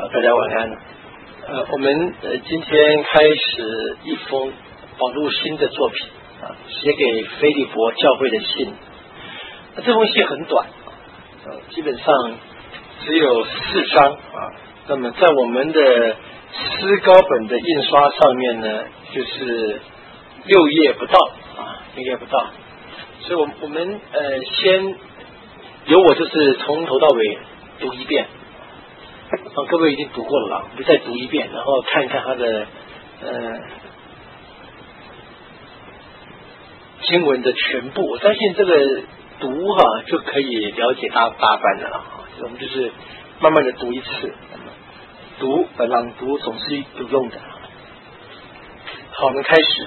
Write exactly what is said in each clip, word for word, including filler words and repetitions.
大家晚安。呃，我们呃今天开始一封保禄新的作品啊，写给腓立伯教会的信。那这封信很短，呃，基本上只有四章啊。那么在我们的诗高本的印刷上面呢，就是六页不到啊，六页不到。所以我我们呃先由我就是从头到尾读一遍。啊，各位已经读过了啦，我们再读一遍，然后看一看他的呃经文的全部。我相信这个读哈、啊、就可以了解大大半的了。我们就是慢慢的读一次，读呃朗读总是有用的。好，我们开始。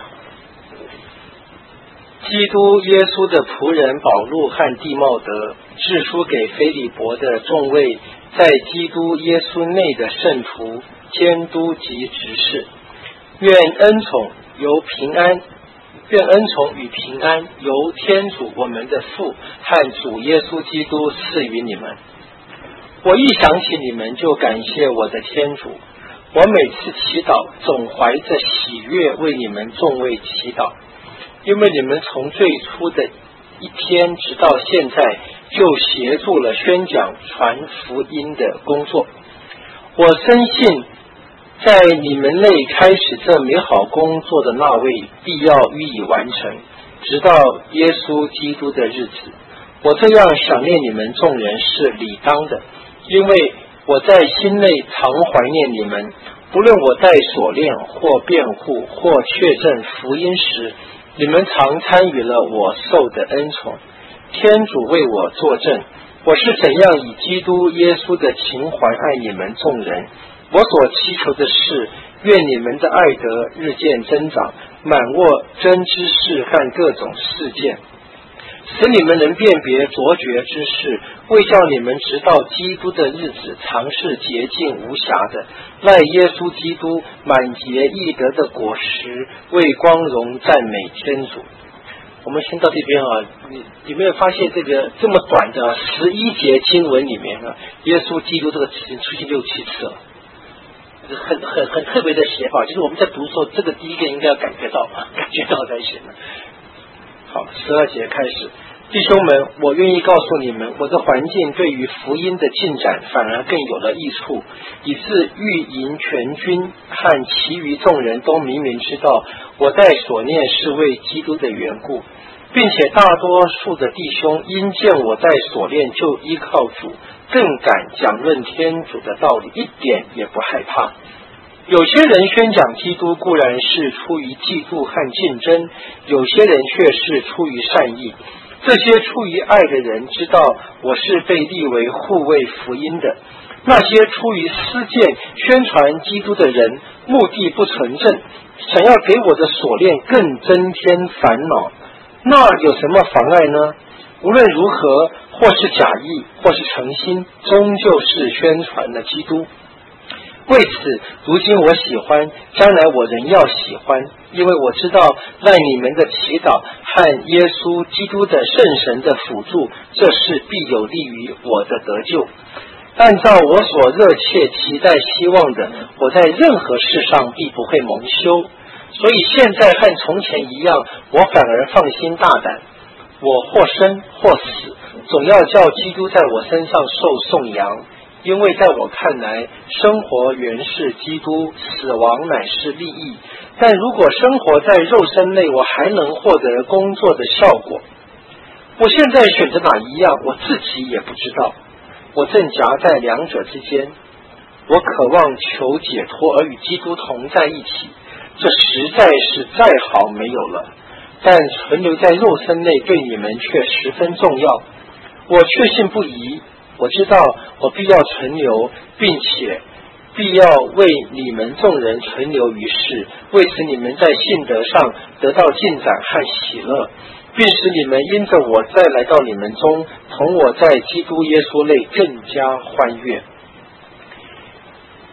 基督耶稣的仆人保禄和弟茂德，致书给腓立伯的众位在基督耶稣内的圣徒、监督及执事，愿恩宠由平安，愿恩宠与平安由天主我们的父和主耶稣基督赐予你们。我一想起你们，就感谢我的天主。我每次祈祷，总怀着喜悦为你们众位祈祷，因为你们从最初的一天直到现在，就协助了宣讲传福音的工作。我深信，在你们内开始这美好工作的那位，必要予以完成，直到耶稣基督的日子。我这样想念你们众人是理当的，因为我在心内常怀念你们，不论我带锁链或辩护或确证福音时，你们常参与了我受的恩宠。天主为我作证，我是怎样以基督耶稣的情怀爱你们众人。我所祈求的是，愿你们的爱德日渐增长，满握真知识和各种事件，使你们能辨别卓绝之事，为叫你们直到基督的日子常是洁净无瑕的，赖耶稣基督满结义德的果实，为光荣赞美天主。我们先到这边啊，你有没有发现这个这么短的十一节经文里面啊，耶稣基督这个词出现六七次了，很很很特别的写法，就是我们在读的时候，这个第一个应该要感觉到啊，感觉到才行。好，十二节开始。弟兄们，我愿意告诉你们，我的环境对于福音的进展反而更有了益处，以致御营全军和其余众人都明明知道，我在所念是为基督的缘故，并且大多数的弟兄因见我在所念就依靠主，更敢讲论天主的道理，一点也不害怕。有些人宣讲基督固然是出于嫉妒和竞争，有些人却是出于善意。这些出于爱的人知道我是被立为护卫福音的，那些出于私见宣传基督的人，目的不纯正，想要给我的锁链更增添烦恼，那有什么妨碍呢？无论如何，或是假意，或是诚心，终究是宣传了基督。为此，如今我喜欢，将来我仍要喜欢，因为我知道赖你们的祈祷和耶稣基督的圣神的辅助，这事必有利于我的得救。按照我所热切期待希望的，我在任何事上必不会蒙羞，所以现在和从前一样，我反而放心大胆。我或生或死，总要叫基督在我身上受颂扬。因为在我看来，生活原是基督，死亡乃是利益。但如果生活在肉身内，我还能获得工作的效果。我现在选择哪一样，我自己也不知道。我正夹在两者之间。我渴望求解脱，而与基督同在一起，这实在是再好没有了。但存留在肉身内对你们却十分重要。我确信不疑。我知道我必要存留，并且必要为你们众人存留于世，为使你们在信德上得到进展和喜乐，并使你们因着我再来到你们中，同我在基督耶稣内更加欢悦。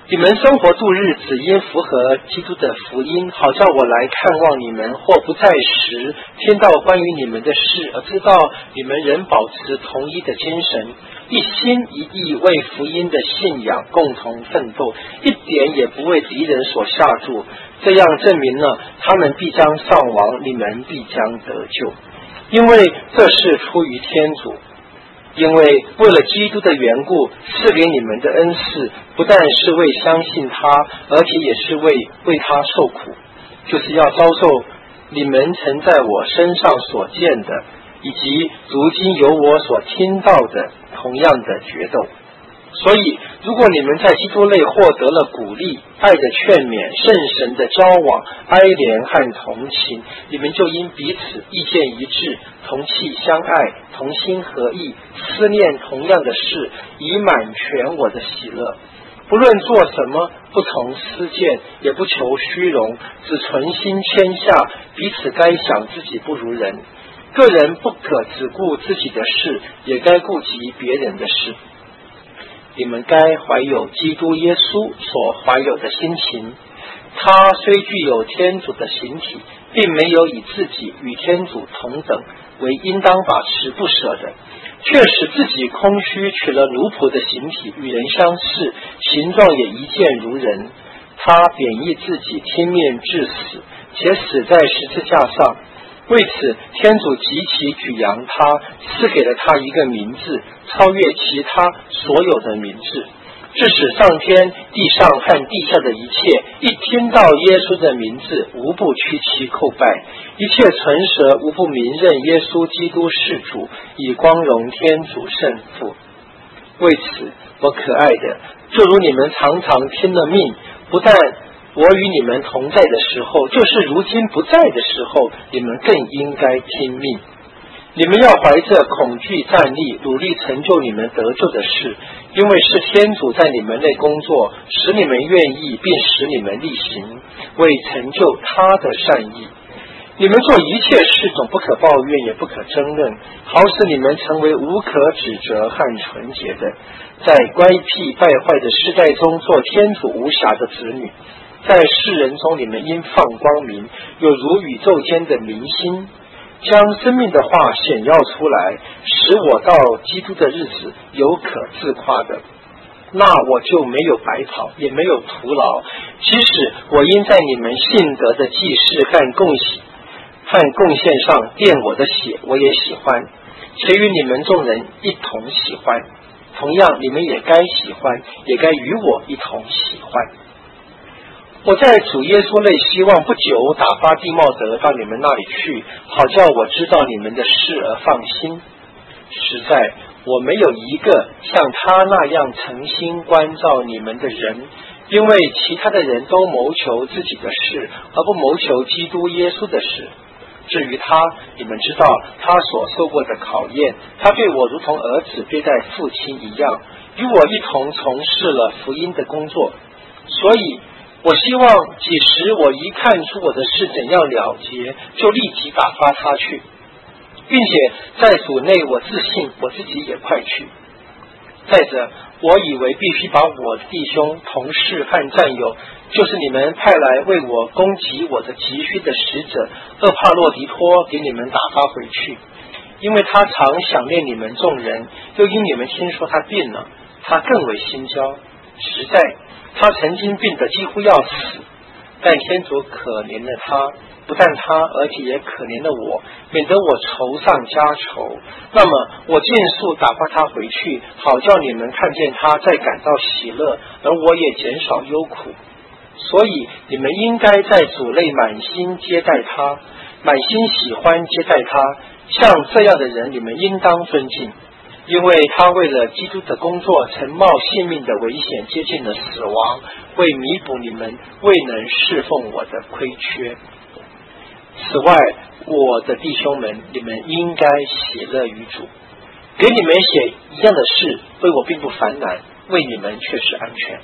你们生活度日只因符合基督的福音，好叫我来看望你们，或不在时听到关于你们的事，而知道你们仍保持同一的精神，一心一意为福音的信仰共同奋斗，一点也不为敌人所吓住。这样证明了他们必将丧亡，你们必将得救，因为这是出于天主。因为为了基督的缘故，赐给你们的恩赐，不但是为相信他，而且也是为为他受苦，就是要遭受你们曾在我身上所见的，以及如今由我所听到的同样的决斗。所以如果你们在基督内获得了鼓励、爱的劝勉、圣神的交往、哀怜和同情，你们就因彼此意见一致，同气相爱，同心合意，思念同样的事，以满全我的喜乐。不论做什么，不从私见，也不求虚荣，只存心谦下，彼此该想自己不如人。个人不可只顾自己的事，也该顾及别人的事。你们该怀有基督耶稣所怀有的心情，他虽具有天主的形体，并没有以自己与天主同等为应当把持不舍的，却使自己空虚，取了奴仆的形体，与人相似，形状也一见如人。他贬义自己，听命致死，且死在十字架上。为此，天主极其举扬他，赐给了他一个名字，超越其他所有的名字，致使上天、地上和地下的一切，一听到耶稣的名字，无不屈膝叩拜；一切唇舌无不明认耶稣基督是主，以光荣天主圣父。为此，我可爱的，就如你们常常听了命，不但我与你们同在的时候，就是如今不在的时候，你们更应该听命。你们要怀着恐惧站立，努力成就你们得救的事，因为是天主在你们内工作，使你们愿意，并使你们力行，为成就他的善意。你们做一切事总不可抱怨，也不可争论，好使你们成为无可指责和纯洁的，在乖僻败坏的世代中做天主无瑕的子女。在世人中，你们应放光明，有如宇宙间的明星，将生命的话显耀出来，使我到基督的日子有可自夸的。那我就没有白跑，也没有徒劳，即使我因在你们信德的祭祀和贡献和贡献上垫我的血，我也喜欢，且与你们众人一同喜欢。同样，你们也该喜欢，也该与我一同喜欢。我在主耶稣内希望不久打发弟茂德到你们那里去，好叫我知道你们的事而放心。实在我没有一个像他那样诚心关照你们的人，因为其他的人都谋求自己的事，而不谋求基督耶稣的事。至于他，你们知道他所受过的考验，他对我如同儿子对待父亲一样，与我一同从事了福音的工作。所以我希望几时我一看出我的事怎样了结，就立即打发他去，并且在主内我自信我自己也快去。再者，我以为必须把我的弟兄、同事和战友，就是你们派来为我攻击我的急需的使者厄帕洛狄托，给你们打发回去，因为他常想念你们众人，又因你们听说他病了，他更为心焦。实在他曾经病得几乎要死，但天主可怜了他，不但他，而且也可怜了我，免得我愁上加愁。那么我尽速打发他回去，好叫你们看见他再感到喜乐，而我也减少忧苦。所以你们应该在主内满心接待他，满心喜欢接待他。像这样的人，你们应当尊敬，因为他为了基督的工作，曾冒性命的危险接近了死亡，为弥补你们未能侍奉我的亏缺。此外，我的弟兄们，你们应该喜乐于主。给你们写一样的事，为我并不烦难，为你们却是安全。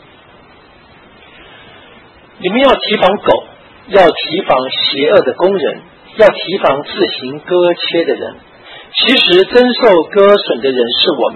你们要提防狗，要提防邪恶的工人，要提防自行割切的人。其实真受割损的人是我们，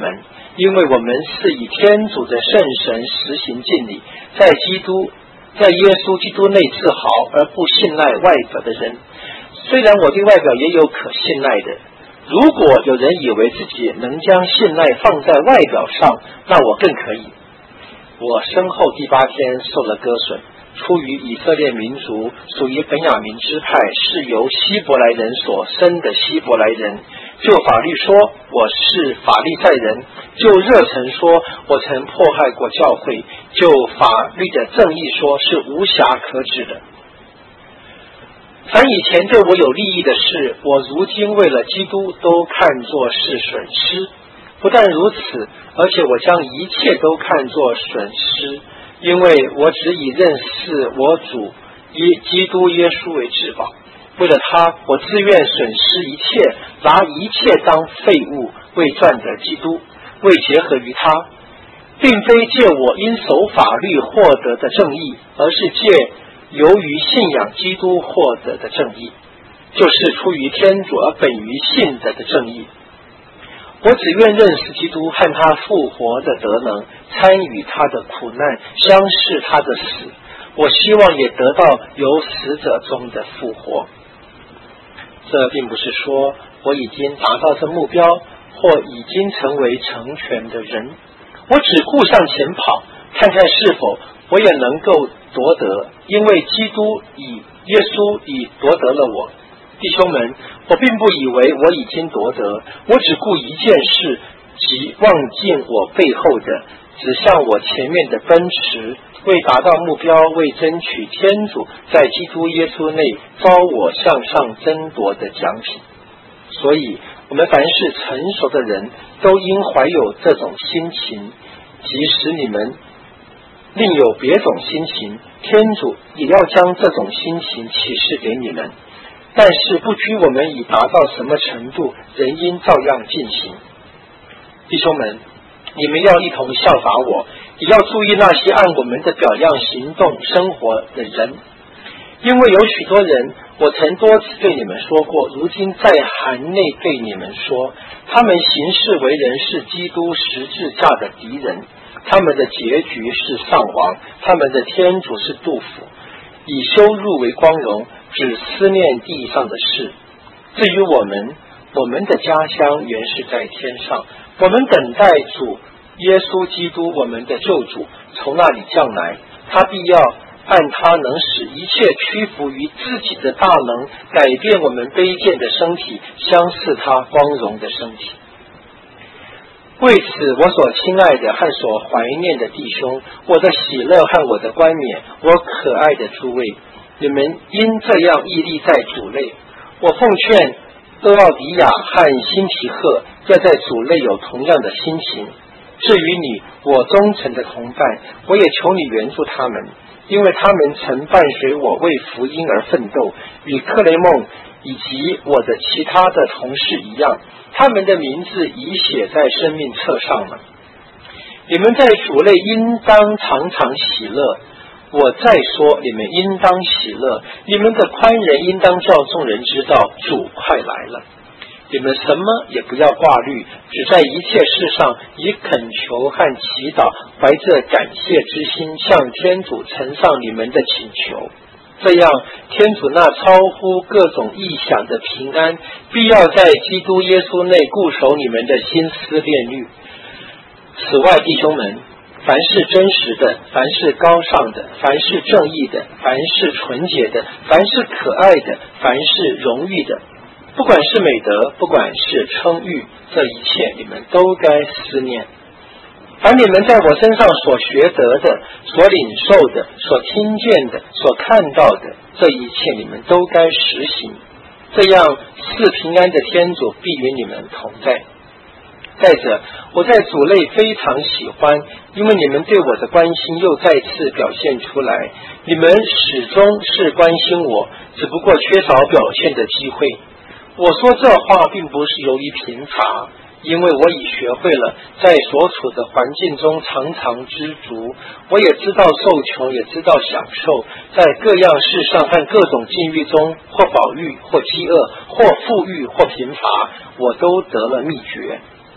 因为我们是以天主的圣神实行敬礼，在基督在耶稣基督内自豪，而不信赖外表的人。虽然我对外表也有可信赖的，如果有人以为自己能将信赖放在外表上，那我更可以。我身后第八天受了割损，出于以色列民族，属于本雅明支派，是由希伯来人所生的希伯来人。就法律说，我是法利赛人；就热忱说，我曾迫害过教会；就法律的正义说，是无瑕可指的。凡以前对我有利益的事，我如今为了基督都看作是损失。不但如此，而且我将一切都看作损失，因为我只以认识我主基督耶稣为至宝。为了他，我自愿损失一切，拿一切当废物，为赚得基督，为结合于他，并非借我因守法律获得的正义，而是借由于信仰基督获得的正义，就是出于天主而本于信德的正义。我只愿认识基督和他复活的德能，参与他的苦难，相视他的死。我希望也得到由死者中的复活。这并不是说我已经达到这目标，或已经成为成全的人。我只顾向前跑，看看是否我也能够夺得，因为基督以耶稣已夺得了我。弟兄们，我并不以为我已经夺得，我只顾一件事，即忘尽我背后的，只向我前面的奔驰，为达到目标，为争取天主在基督耶稣内招我向上争夺的奖品。所以我们凡是成熟的人，都应怀有这种心情，即使你们另有别种心情，天主也要将这种心情启示给你们。但是不拘我们已达到什么程度，人应照样进行。弟兄们，你们要一同效法我，也要注意那些按我们的表样行动生活的人。因为有许多人，我曾多次对你们说过，如今在函内对你们说，他们行事为人是基督十字架的敌人，他们的结局是丧亡，他们的天主是杜甫，以羞辱为光荣，只思念地上的事。至于我们，我们的家乡原是在天上，我们等待主耶稣基督，我们的救主从那里降来，他必要按他能使一切屈服于自己的大能，改变我们卑贱的身体，相似他光荣的身体。为此，我所亲爱的和所怀念的弟兄，我的喜乐和我的冠冕，我可爱的诸位，你们因这样屹立在主内。我奉劝厄奥迪亚和辛提赫要在主内有同样的心情。至于你，我忠诚的同伴，我也求你援助他们，因为他们曾伴随我为福音而奋斗，与克雷梦以及我的其他的同事一样，他们的名字已写在生命册上了。你们在主内应当常常喜乐。我再说，你们应当喜乐，你们的宽仁应当叫众人知道主快来了。你们什么也不要挂虑，只在一切事上以恳求和祈祷，怀着感谢之心向天主呈上你们的请求。这样，天主那超乎各种意想的平安，必要在基督耶稣内固守你们的心思恋欲。此外，弟兄们，凡是真实的，凡是高尚的，凡是正义的，凡是纯洁的，凡是可爱的，凡是荣誉的，不管是美德，不管是称誉，这一切你们都该思念。凡你们在我身上所学得的，所领受的，所听见的，所看到的，这一切你们都该实行。这样，赐平安的天主必与你们同在。再者，我在主内非常喜欢，因为你们对我的关心又再次表现出来。你们始终是关心我，只不过缺少表现的机会。我说这话并不是由于贫乏，因为我已学会了在所处的环境中常常知足。我也知道受穷，也知道享受，在各样事上和各种境遇中，或饱飫，或饥饿，或富裕，或贫乏，我都得了秘诀。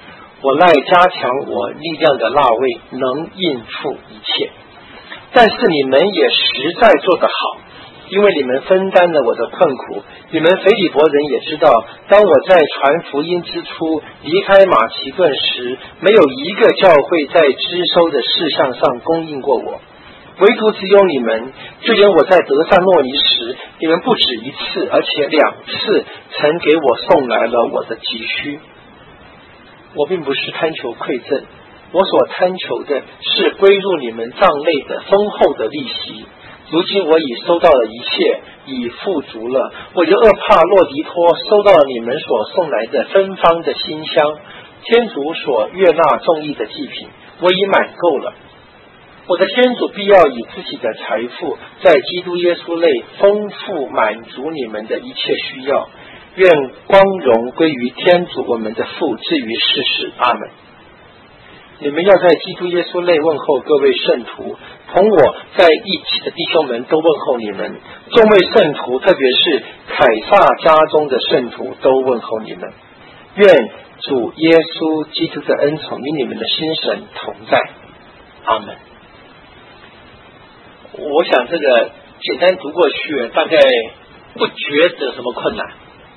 我赖加强我力量的那位能应付一切。但是你们也实在做得好，因为你们分担了我的困苦。你们腓利伯人也知道，当我在传福音之初离开马其顿时，没有一个教会在支收的事项上供应过我，唯独只有你们。就连我在德萨诺尼时，你们不止一次，而且两次曾给我送来了我的急需。我并不是贪求馈赠，我所贪求的是归入你们账内的丰厚的利息。如今我已收到了一切，已富足了。我就厄帕洛狄托收到了你们所送来的芬芳的馨香，天主所悦纳众义的祭品，我已满够了。我的天主必要以自己的财富，在基督耶稣内丰富满足你们的一切需要。愿光荣归于天主我们的父，至于世世。阿们。你们要在基督耶稣内问候各位圣徒，同我在一起的弟兄们都问候你们。众位圣徒，特别是凯撒家中的圣徒，都问候你们。愿主耶稣基督的恩宠与你们的心神同在。阿们。我想这个简单读过去，大概不觉得什么困难。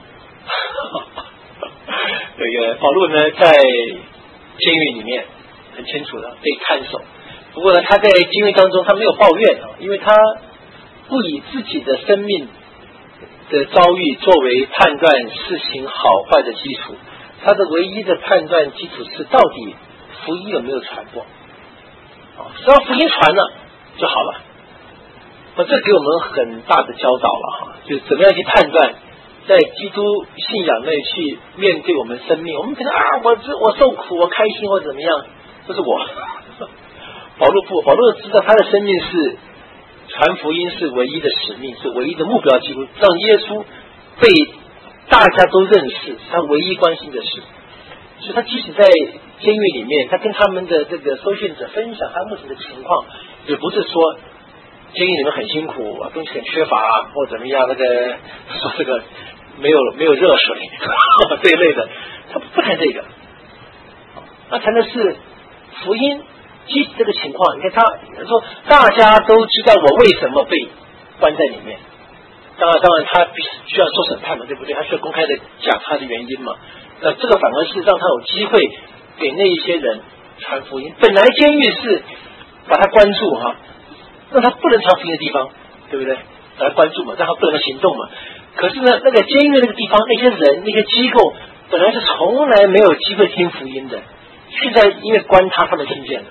这个保罗呢，在监狱里面很清楚的被看守，不过呢，他在监狱当中他没有抱怨啊，因为他不以自己的生命的遭遇作为判断事情好坏的基础，他的唯一的判断基础是到底福音有没有传播啊，只要福音传了就好了。那这给我们很大的教导了哈，就怎么样去判断在基督信仰内去面对我们生命。我们可能啊，我这我受苦，我开心，或怎么样，这是我。保罗不，保罗知道他的生命是传福音是唯一的使命，是唯一的目标，几乎让耶稣被大家都认识，是他唯一关心的事。所以他即使在监狱里面，他跟他们的这个收信者分享他目前的情况，也不是说监狱里面很辛苦，东西很缺乏，或怎么样，那个说这个没有没有热水这一类的，他不谈这个。他谈的是福音。即使这个情况，你看他说大家都知道我为什么被关在里面，当然当然他必须需要受审判嘛，对不对？他需要公开的讲他的原因嘛。那这个反而是让他有机会给那一些人传福音。本来监狱是把他关注哈，让他不能传福音的地方，对不对？把他关注嘛，让他不能行动嘛。可是呢，那个监狱那个地方，那些人那些机构本来是从来没有机会听福音的，现在因为关他，他们听见了。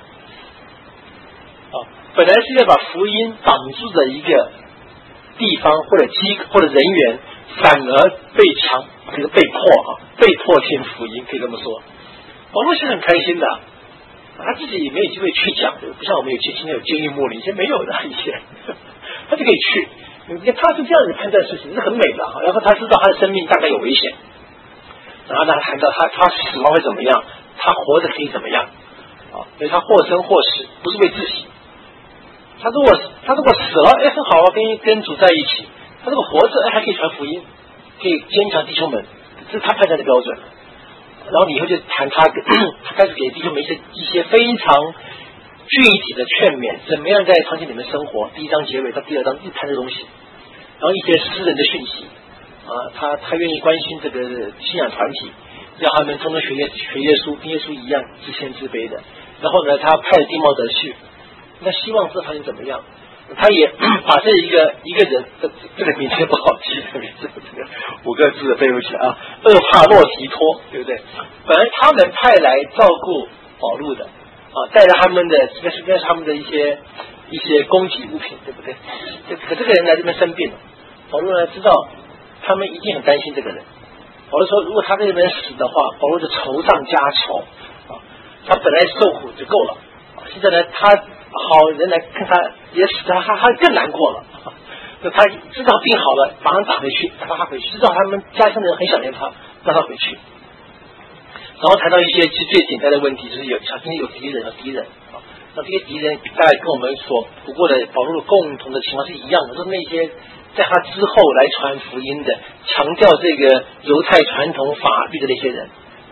本来是要把福音挡住的一个地方或者机或者人员，反而被强这个被迫啊，被迫听福音，可以这么说。保罗是很开心的，他自己也没有机会去讲，不像我们有些今天有监狱牧灵，以前没有的以前，他就可以去。你看他是这样子判断事情，是很美的。然后他知道他的生命大概有危险，然后他谈到他他死亡会怎么样，他活着可以怎么样啊？所以他或生或死，不是为自己。他如果他如果死了，哎，很好啊，跟跟主在一起。他如果活着，哎，还可以传福音，可以坚强弟兄们，这是他判断的标准。然后你以后就谈他，他开始给弟兄们一些一些非常具体的劝勉，怎么样在团体里面生活。第一章结尾到第二章一谈的东西，然后一些私人的讯息啊，他他愿意关心这个信仰团体，让他们通通学耶学耶稣，跟耶稣一样自谦自卑的。然后呢，他派丁茂德去。那希望这团体怎么样？他也把这一个一个人，这这个名字不好记，这个名字这个五个字的背不起来啊，厄帕洛提托，对不对？本来他们派来照顾保路的啊，带着他们的，应该是应该是他们的一些一些供给物品，对不对？可这个人来这边生病了，保罗呢知道他们一定很担心这个人。保罗说，如果他在这边死的话，保罗就愁上加愁啊，他本来受苦就够了，现在呢他。好人来看他也死，他他他更难过了。就他知道病好了，马上打回去，打他回去。知道他们家乡的人很想念他，让他回去。然后谈到一些其实最简单的问题，就是有小心有敌人和敌人啊。那这些敌人大概跟我们所读过的保罗共同的情况是一样的，就是那些在他之后来传福音的，强调这个犹太传统法律的那些人，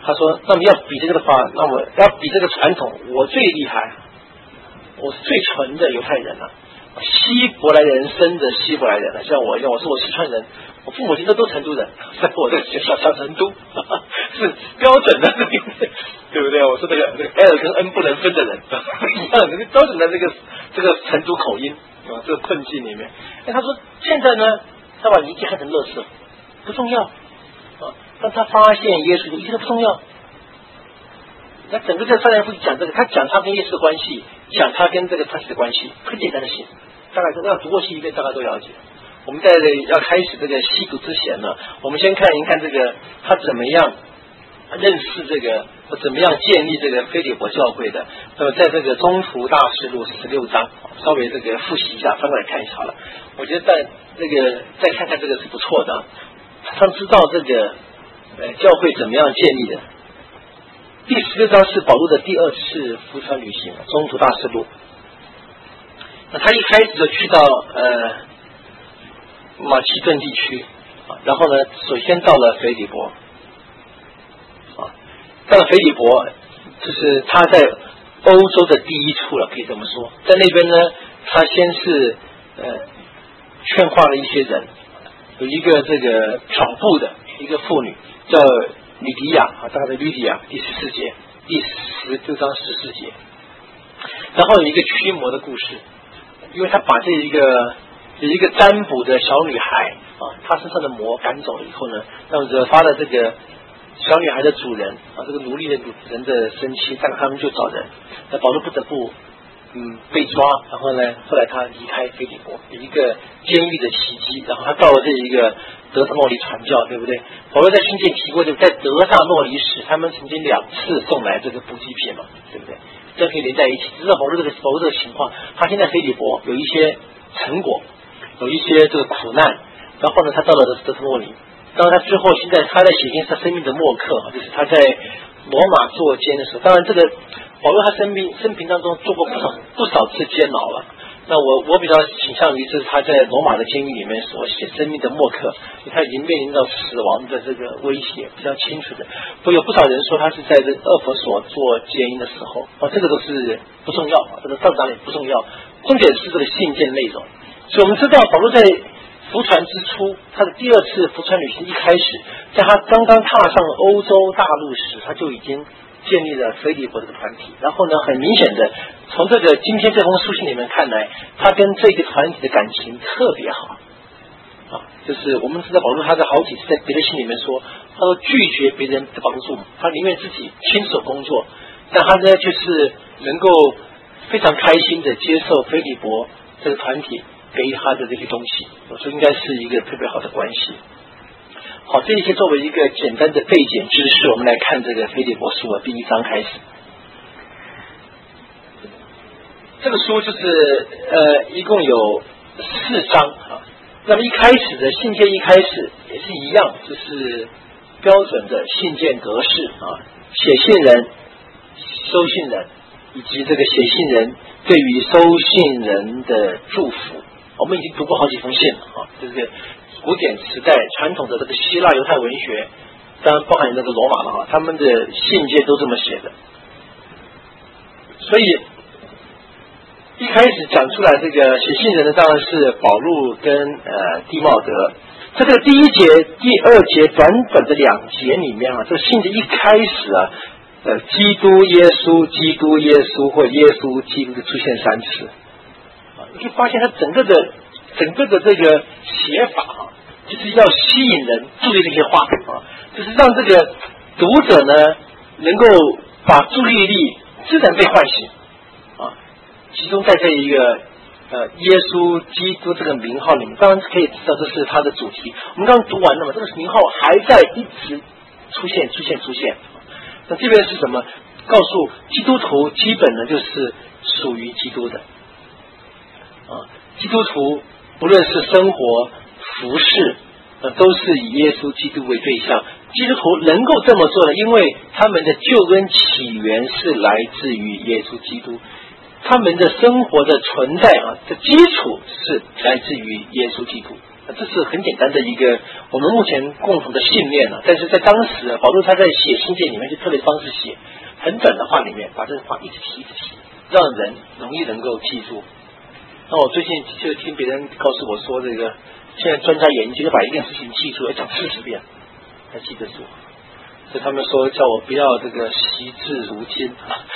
他说，那么要比这个的话，那么要比这个传统，我最厉害，我是最纯的犹太人了、啊。希伯来人生的希伯来人了，像我一样，我是我四川人，我父母亲都都成都人，在我的小小成都哈哈是标准的，对不对？我说这个这个 L 跟 N 不能分的人，一样的标准的这个这个成都口音啊，这个困境里面。哎，他说现在呢，他把一切看成垃圾，不重要啊。当他发现耶稣，一切都不重要。那整个这三人夫妻讲这个，他讲他跟耶稣的关系，讲他跟这个他的关系，很简单的写，大概都要读过戏一遍，大概都了解。我们在要开始这个细读之前呢，我们先看一看这个他怎么样认识这个，怎么样建立这个腓立比教会的。那么在这个中途大事录十六章，稍微这个复习一下，翻过来看一下好了。我觉得在这个再看看这个是不错的，他知道这个呃教会怎么样建立的。第十六章是保罗的第二次福传旅行，中途大事录。那他一开始就去到呃马其顿地区啊，然后呢，首先到了腓立波啊，到了腓立波，就是他在欧洲的第一处了，可以这么说。在那边呢，他先是呃劝化了一些人，有一个这个漂布的一个妇女叫吕迪亚啊，大概的吕迪亚，第十四节，第十六章十四节。然后有一个驱魔的故事，因为他把这一个有一个占卜的小女孩啊，她身上的魔赶走了以后呢，让惹发了这个小女孩的主人啊，这个奴隶的人的生气，但他们就找人，那保罗不得不嗯被抓，然后呢，后来他离开腓立波，有一个监狱的奇迹，然后他到了这一个德萨诺里传教，对不对？保罗在信件提过，就在德萨诺里时，他们曾经两次送来这个补给品嘛，对不对？这可以连在一起。知道保罗这个保罗这个情况，他现在腓立波有一些成果，有一些这个苦难，然后呢，他到了德萨诺里，当然他之后现在他在写进他生命的末课，就是他在罗马做监的时候，当然这个保罗他生命生平当中做过不少不少次监牢了。那我我比较倾向于这是他在罗马的监狱里面所写生命的末课，他已经面临到死亡的这个威胁，比较清楚的。不有不少人说他是在这厄弗所做监狱的时候，啊，这个都是不重要，这个到哪里不重要，重点是这个信件内容。所以我们知道保罗在福传之初，他的第二次福传旅行一开始，在他刚刚踏上欧洲大陆时，他就已经建立了腓立比这个团体。然后呢，很明显的从这个今天这封书信里面看来，他跟这个团体的感情特别好啊。就是我们知道保罗他在好几次在别的信里面说，他说拒绝别人的帮助，他宁愿自己亲手工作，但他呢就是能够非常开心的接受腓立比这个团体给予他的这些东西，我说应该是一个特别好的关系。好，这一些作为一个简单的背景知识，我们来看这个腓立比书的第一章开始。这个书就是呃一共有四章啊。那么一开始的信件一开始也是一样，就是标准的信件格式啊，写信人、收信人以及这个写信人对于收信人的祝福。我们已经读过好几封信了啊，这个古典时代传统的这个希腊犹太文学，当然包含那个罗马了啊，他们的信件都这么写的。所以一开始讲出来这个写信人的当然是保禄跟呃弟茂德。在这个第一节、第二节短短的两节里面啊，这个信的一开始啊，呃，基督耶稣、基督耶稣或耶稣基督的出现三次。你可以发现它整个的整个的这个写法啊，就是要吸引人注意这些话啊，就是让这个读者呢能够把注意力自然被唤醒啊。其中在这一个呃耶稣基督这个名号里面，当然可以知道这是它的主题。我们刚刚读完了嘛，这个名号还在一直出现出现出现。那这边是什么？告诉基督徒基本呢就是属于基督的。啊，基督徒不论是生活、服饰，呃，都是以耶稣基督为对象。基督徒能够这么做呢，因为他们的救恩起源是来自于耶稣基督，他们的生活的存在啊，的基础是来自于耶稣基督。 这是很简单的一个我们目前共同的信念了、啊。但是在当时、啊，保罗他在写信件里面就特别方式写很短的话里面，把这个话一直提一直提，让人容易能够记住。那我最近就听别人告诉我说，这个现在专家研究把一件事情记住要讲四十遍才记得住。所以他们说叫我不要这个惜字如金，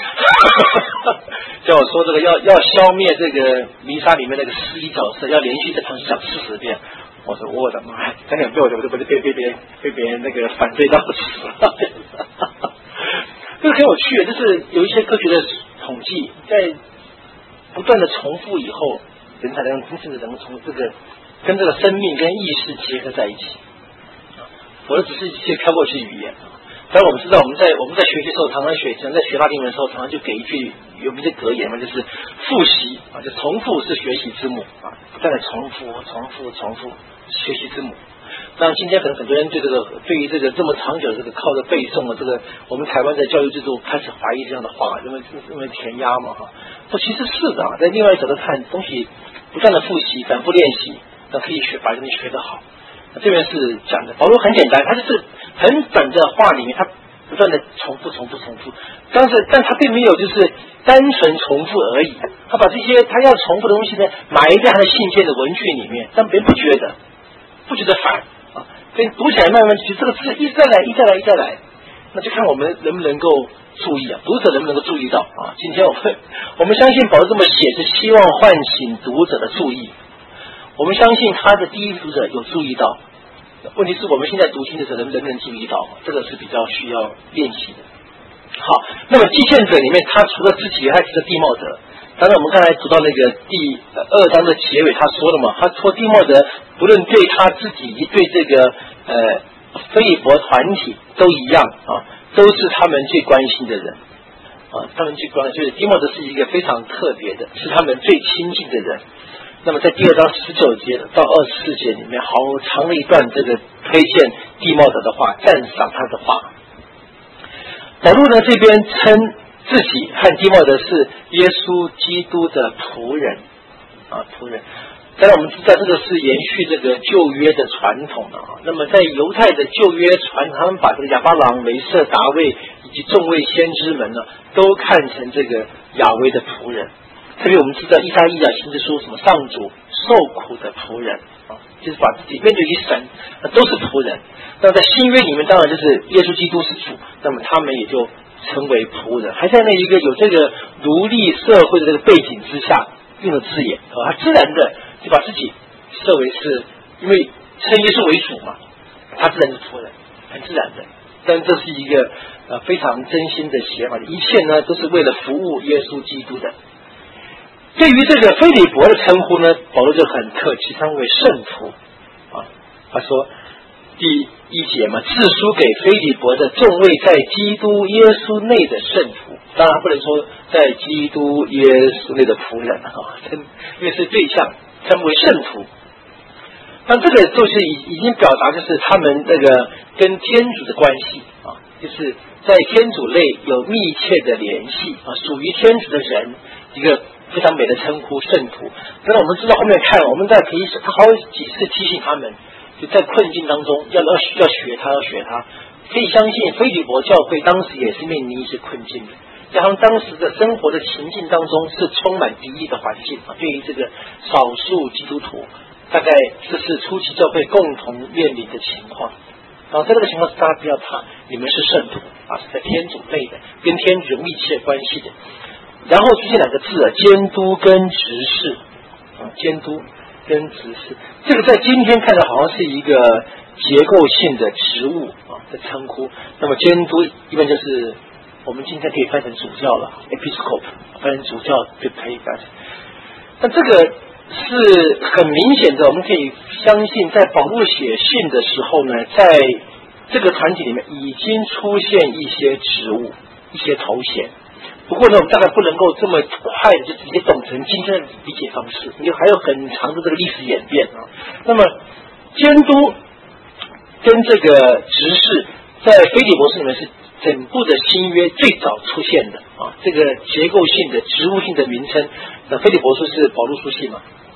叫我说这个要要消灭这个弥撒里面那个司仪角色，要连续在堂讲四十遍。我说我的妈呀，讲讲被我就不是被被别人被别人那个反对到死了。这个很有趣，就是有一些科学的统计，在不断的重复以后，人才能真正的能从这个跟这个生命跟意识结合在一起。否则只是一些飘过去的语言。当然我们知道，我们在我们在学习的时候，常常学，常在学拉丁文的时候，常常就给一句有名的格言嘛，就是复习啊，就重复是学习之母啊，不断的重复、重复、重复，学习之母。当然，今天可能很多人对这个对于这个这么长久的这个靠着背诵的这个，我们台湾的教育制度开始怀疑这样的话，因为因为填鸭嘛哈。这其实是的，在另外一角度看，东西不断的复习、反复练习，那可以学把东西学得好。这边是讲的，保罗很简单，他就是很短的话里面，他不断的重复、重复、重复，但是但他并没有就是单纯重复而已，他把这些他要重复的东西呢埋在他的信件的文句里面，但别人不觉得，不觉得烦啊，所以读起来慢慢其实这个字一再来、一再来、一再来，那就看我们能不能够注意啊，读者能不能够注意到啊？今天我们我们相信保罗这么写是希望唤醒读者的注意。我们相信他的第一读者有注意到，问题是我们现在读经的时候能不能注意到，这个是比较需要练习的。好，那么祭献者里面，他除了自己，还提了弟茂德。当然，我们刚才读到那个第二章的结尾，他说了嘛，他说弟茂德不论对他自己，对这个呃腓立伯团体都一样啊，都是他们最关心的人啊，他们最关心，就是弟茂德是一个非常特别的，是他们最亲近的人。那么在第二章十九节到二十四节里面，好长的一段这个推荐弟茂德的话，赞赏他的话。保罗呢这边称自己和弟茂德是耶稣基督的仆人啊，仆人。当然我们知道这个是延续这个旧约的传统的啊。那么在犹太的旧约传统，他们把这个亚巴郎、雷瑟、达卫以及众位先知们呢，都看成这个亚威的仆人。特别我们知道以赛亚先知说什么上主受苦的仆人啊，就是把自己面对于神，那都是仆人。那在新约里面，当然就是耶稣基督是主，那么他们也就成为仆人，还在那一个有这个奴隶社会的这个背景之下用的字眼啊，他自然的就把自己设为是，因为称耶稣为主嘛，他自然是仆人，很自然的。但这是一个呃非常真心的写法，一切呢都是为了服务耶稣基督的。对于这个腓立伯的称呼呢，保罗就很客气，称为圣徒啊。他说第一节嘛，致书给腓立伯的众位在基督耶稣内的圣徒，当然不能说在基督耶稣内的仆人啊，因为是对象，称为圣徒。那这个就是已已经表达就是他们那个跟天主的关系啊，就是在天主内有密切的联系啊，属于天主的人，一个非常美的称呼圣徒。当然我们知道后面看，我们在可以他好几次提醒他们，就在困境当中要要要学他，要学他。可以相信腓立伯教会当时也是面临一些困境的，加上当时的生活的情境当中是充满敌意的环境啊，对于这个少数基督徒，大概这是初期教会共同面临的情况。然后在这个情况下，大家不要怕，你们是圣徒啊，是在天主内的，跟天主有密切关系的。然后出现两个字啊，监督跟执事啊，监督跟执事，这个在今天看来好像是一个结构性的职务啊的称呼。那么监督一般就是我们今天可以翻成主教了 ，episcop， 翻成主教就可以翻。但这个是很明显的，我们可以相信，在保罗写信的时候呢，在这个团体里面已经出现一些职务、一些头衔。不过呢，我们大概不能够这么快的就直接懂成今天的理解方式，因为还有很长的这个历史演变啊。那么监督跟这个执事，在腓立伯书里面是整部的新约最早出现的啊，这个结构性的、职务性的名称。那腓立伯书是保罗书信嘛，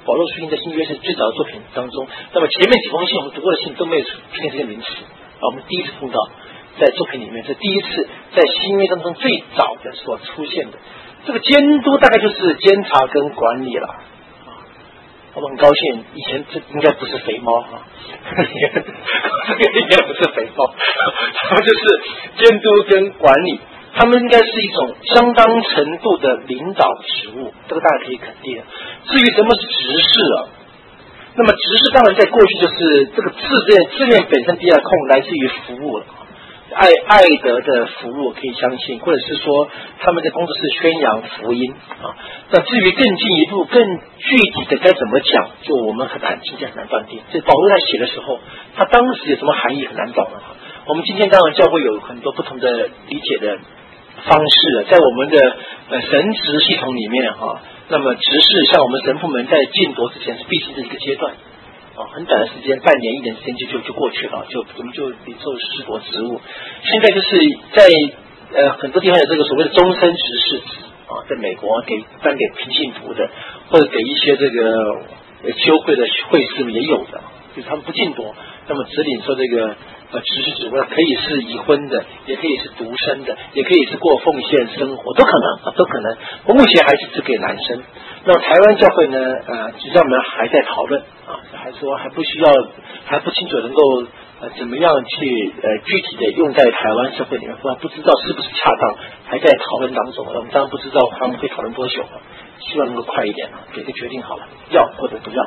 保罗书信在新约是最早的作品当中，那么前面几封信我们读过的信都没有出现这个名词啊，我们第一次碰到在作品里面，是第一次在新约当中最早的所出现的。这个监督大概就是监察跟管理了啊，我们很高兴，以前这应该不是肥猫啊，这个应该不是肥猫，他们就是监督跟管理。他们应该是一种相当程度的领导职务，这个大家可以肯定。至于什么是执事啊，那么执事当然在过去就是这个字面字面本身第二空来自于服务了，爱爱德的服务可以相信，或者是说他们的工作是宣扬福音啊。那至于更进一步、更具体的该怎么讲，就我们很难今天很难断定。这保罗在写的时候，他当时有什么含义很难懂了。我们今天当然教会有很多不同的理解的方式，在我们的呃神职系统里面哈、啊，那么执事像我们神父们在进铎之前是必经的一个阶段啊，很短的时间，半年一年时间就就就过去了，就我们就领受师铎职务。现在就是在呃很多地方有这个所谓的终身执事啊，在美国给颁给平信徒的，或者给一些这个修会的会士们也有的，就是他们不进铎，那么只领受这个。呃，执事职位可以是已婚的，也可以是独身的，也可以是过奉献生活，都可能啊，都可能。我目前还是只给男生。那么台湾教会呢，呃，执教们还在讨论啊，还说还不需要，还不清楚能够呃怎么样去呃具体的用在台湾社会里面，不不知道是不是恰当，还在讨论当中。我们当然不知道他们会讨论多久了，希望能够快一点啊，给个决定好了，要或者不要。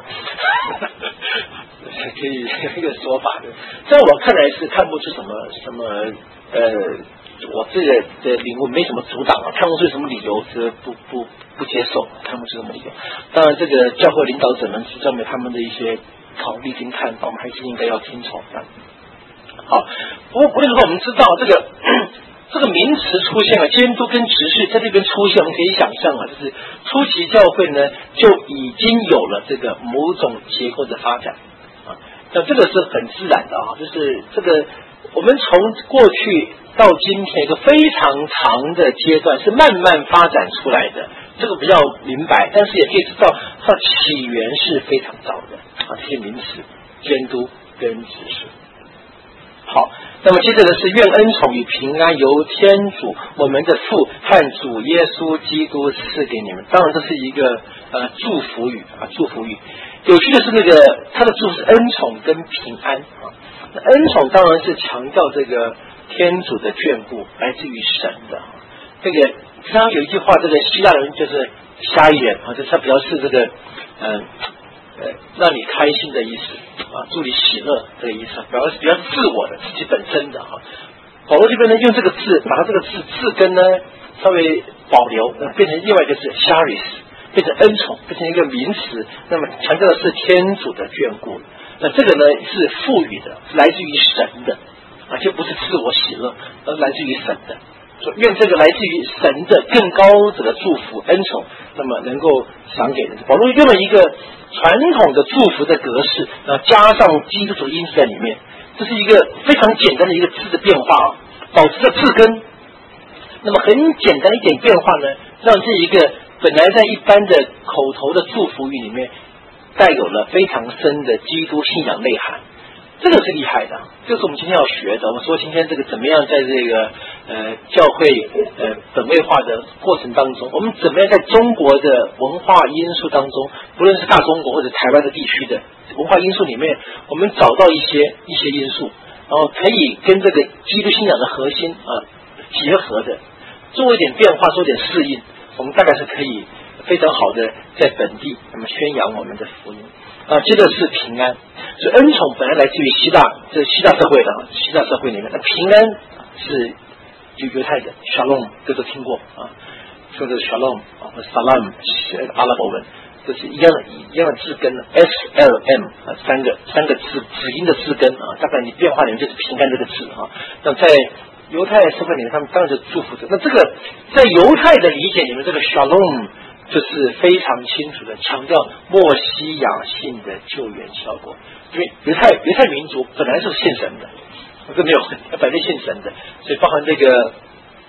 可以这个说法的，在我看来是看不出什么什么呃，我这个的领悟没什么阻挡啊，看不出什么理由是不不不接受，看不出什么理由。当然，这个教会领导者们是证明他们的一些考虑跟看法，我们还是应该要听从的。好，不过不论如何，我们知道这个这个名词出现了，监督跟执事在这边出现，我们可以想象啊，就是初期教会呢就已经有了这个某种结构的发展。那这个是很自然的啊，就是这个我们从过去到今天一个非常长的阶段是慢慢发展出来的，这个比较明白，但是也可以知道它起源是非常早的啊，这些名词监督跟指示。好，那么接着的是愿恩宠与平安由天主我们的父和主耶稣基督赐给你们。当然这是一个呃祝福语啊，祝福语。有趣的是，那个他的祝福是恩宠跟平安啊。那恩宠当然是强调这个天主的眷顾，来自于神的。这个常常有一句话，这个希腊人就是瞎一人啊，就是他表示这个嗯呃让你开心的意思啊，祝你喜乐这个意思，表示比较自我的自己本身的啊。保罗这边呢用这个字，把它这个字字根呢稍微保留，变成另外一个字 charis。变成恩宠，变成一个名词，那么强调的是天主的眷顾。那这个呢是赋予的，是来自于神的啊，就不是自我喜乐，而来自于神的。所以愿这个来自于神的更高者的祝福恩宠，那么能够赏给人。保罗用了一个传统的祝福的格式，然后加上基督徒因素在里面，这是一个非常简单的一个字的变化啊，保持着字根。那么很简单一点变化呢，让这一个本来在一般的口头的祝福语里面带有了非常深的基督信仰内涵，这个是厉害的，这是我们今天要学的。我们说今天这个怎么样在这个呃教会呃本位化的过程当中，我们怎么样在中国的文化因素当中，不论是大中国或者台湾的地区的文化因素里面，我们找到一些一些因素，然后可以跟这个基督信仰的核心啊结合的，做一点变化，做一点适应。我们大概是可以非常好的在本地那么宣扬我们的福音啊。接着是平安，所以恩宠本来来自于希腊，这是希腊社会的啊，希腊社会里面，那平安是就犹太的 shalom， 这都听过啊，说的 shalom 啊 salam 阿拉伯文，这是一样的一样的字根 S L M 啊，三个三个字子音的字根啊，大概你变化里面就是平安这个字啊。那在犹太社会里面，他们当然是祝福者。那这个在犹太的理解里面，这个 shalom 就是非常清楚的强调默西亚性的救援效果。因为犹太犹太民族本来是信神的，这没有本来信神的，所以包含这个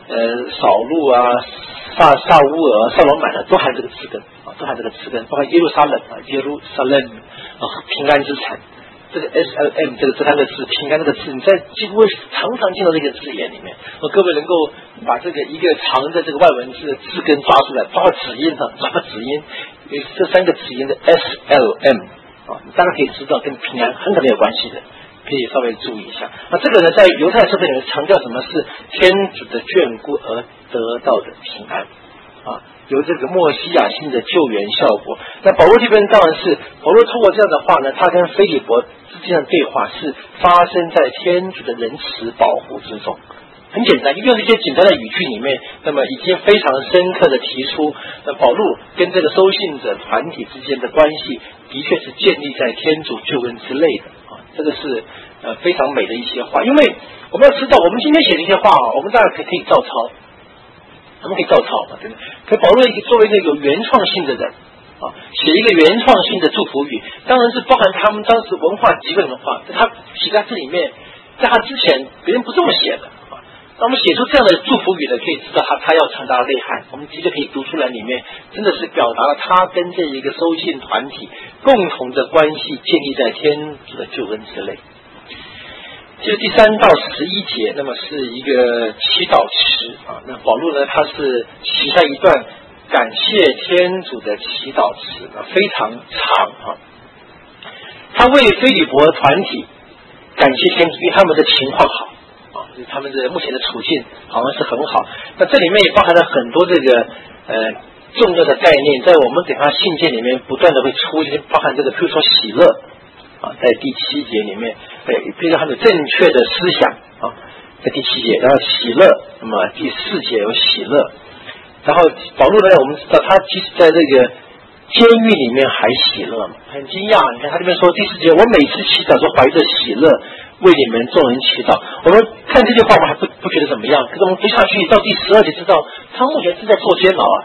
呃扫路啊、萨萨乌尔、萨罗满啊，都含这个词根啊，都含这个词根，包括耶路撒冷啊、耶路撒冷啊、平安之产。这个 S L M 这个这三个字，平安这个字，你在几乎常常见到这个字眼里面。呃，各位能够把这个一个长的这个外文字的字根抓出来，抓子音啊，抓子音，有这三个子音的 S L M 啊，你大概可以知道跟平安很可能有关系的，可以稍微注意一下。那这个呢，在犹太社会里面强调什么是天主的眷顾而得到的平安啊。有这个默西亚性的救援效果。那保罗这边当然是保罗通过这样的话呢，他跟腓利伯之间的对话是发生在天主的仁慈保护之中。很简单，用这些简单的语句里面，那么已经非常深刻的提出，那保罗跟这个收信者团体之间的关系，的确是建立在天主救恩之类的啊。这个是呃非常美的一些话，因为我们要知道，我们今天写的一些话啊，我们当然可以可以照抄。我们可以照抄嘛，对不对？可保罗作为一个有原创性的人啊，写一个原创性的祝福语，当然是包含他们当时文化基本文化，在他写在这里面，在他之前别人不这么写的啊。那我们写出这样的祝福语呢，可以知道他他要传达的内涵，我们的确可以读出来，里面真的是表达了他跟这一个收信团体共同的关系建立在天主的救恩之内。就第三到十一节，那么是一个祈祷词啊。那保罗呢，他是写下一段感谢天主的祈祷词啊，非常长啊。他为腓利伯团体感谢天主，因为他们的情况好啊，他们的目前的处境好像是很好。那这里面也包含了很多这个呃重要的概念，在我们给他信件里面不断的会出现，包含这个，譬如说喜乐。啊，在第七节里面，对，比如他们正确的思想啊，在第七节，然后喜乐，那么第四节有喜乐，然后保罗呢，我们知道他即使在这个监狱里面还喜乐嘛，很惊讶。你看他这边说第四节，我每次祈祷都怀着喜乐为你们众人祈祷。我们看这句话，我们还不不觉得怎么样，可是我们读下去到第十二节，知道他目前是在坐监牢啊，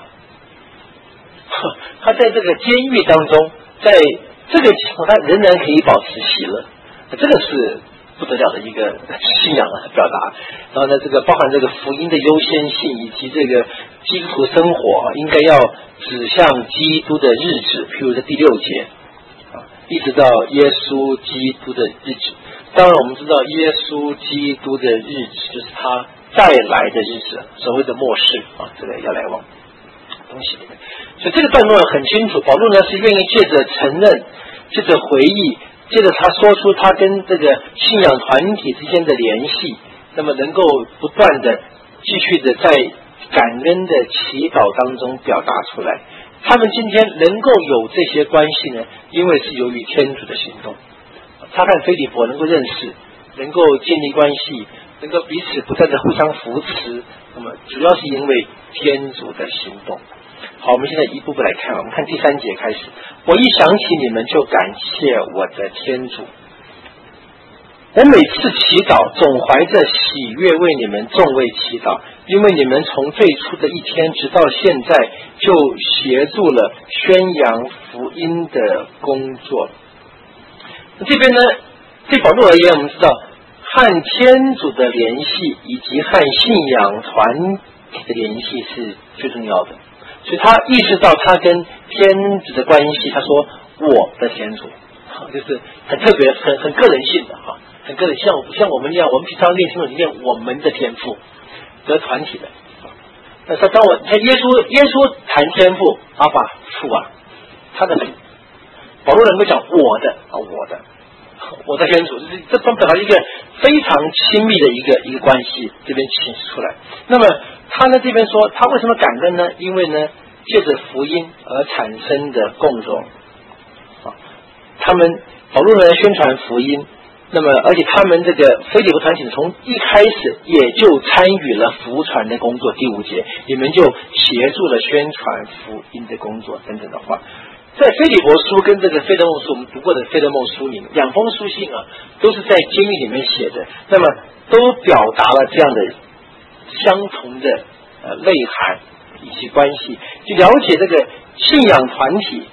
他在这个监狱当中，在这个情况，他仍然可以保持喜乐，这个是不得了的一个信仰的表达。然后呢，这个包含这个福音的优先性，以及这个基督徒生活应该要指向基督的日子，譬如在第六节啊，一直到耶稣基督的日子。当然，我们知道耶稣基督的日子就是他再来的日子，所谓的末世啊，这个要来往东西里面。所以这个段落很清楚，保罗呢是愿意借着承认，借着回忆，借着他说出他跟这个信仰团体之间的联系，那么能够不断的继续的在感恩的祈祷当中表达出来。他们今天能够有这些关系呢，因为是由于天主的行动。他和腓利伯能够认识，能够建立关系，能够彼此不断的互相扶持，那么主要是因为天主的行动。好，我们现在一步步来看，我们看第三节开始。我一想起你们，就感谢我的天主。我每次祈祷，总怀着喜悦为你们众位祈祷，因为你们从最初的一天直到现在，就协助了宣扬福音的工作。这边呢，对保罗而言，我们知道和天主的联系以及和信仰团体的联系是最重要的。所以他意识到他跟天主的关系，他说我的天主，就是很特别、很很个人性的哈，很个人，像像我们一样，我们平常念经里面我们的天父，得团体的。那说当我看耶稣，耶稣谈天父，阿爸父啊，他的父，保罗能够讲我的啊，我的，我的天主，这这表达一个非常亲密的一个一个关系，这边显示出来。那么他呢这边说，他为什么感恩呢？因为呢，借着福音而产生的共荣啊，他们保罗呢宣传福音，那么而且他们这个腓利伯团体从一开始也就参与了福传的工作。第五节，你们就协助了宣传福音的工作等等的话。在腓利伯书跟这个腓勒梦书，我们读过的腓勒梦书里面，两封书信啊，都是在监狱里面写的，那么都表达了这样的相同的呃内涵以及关系，就了解这个信仰团体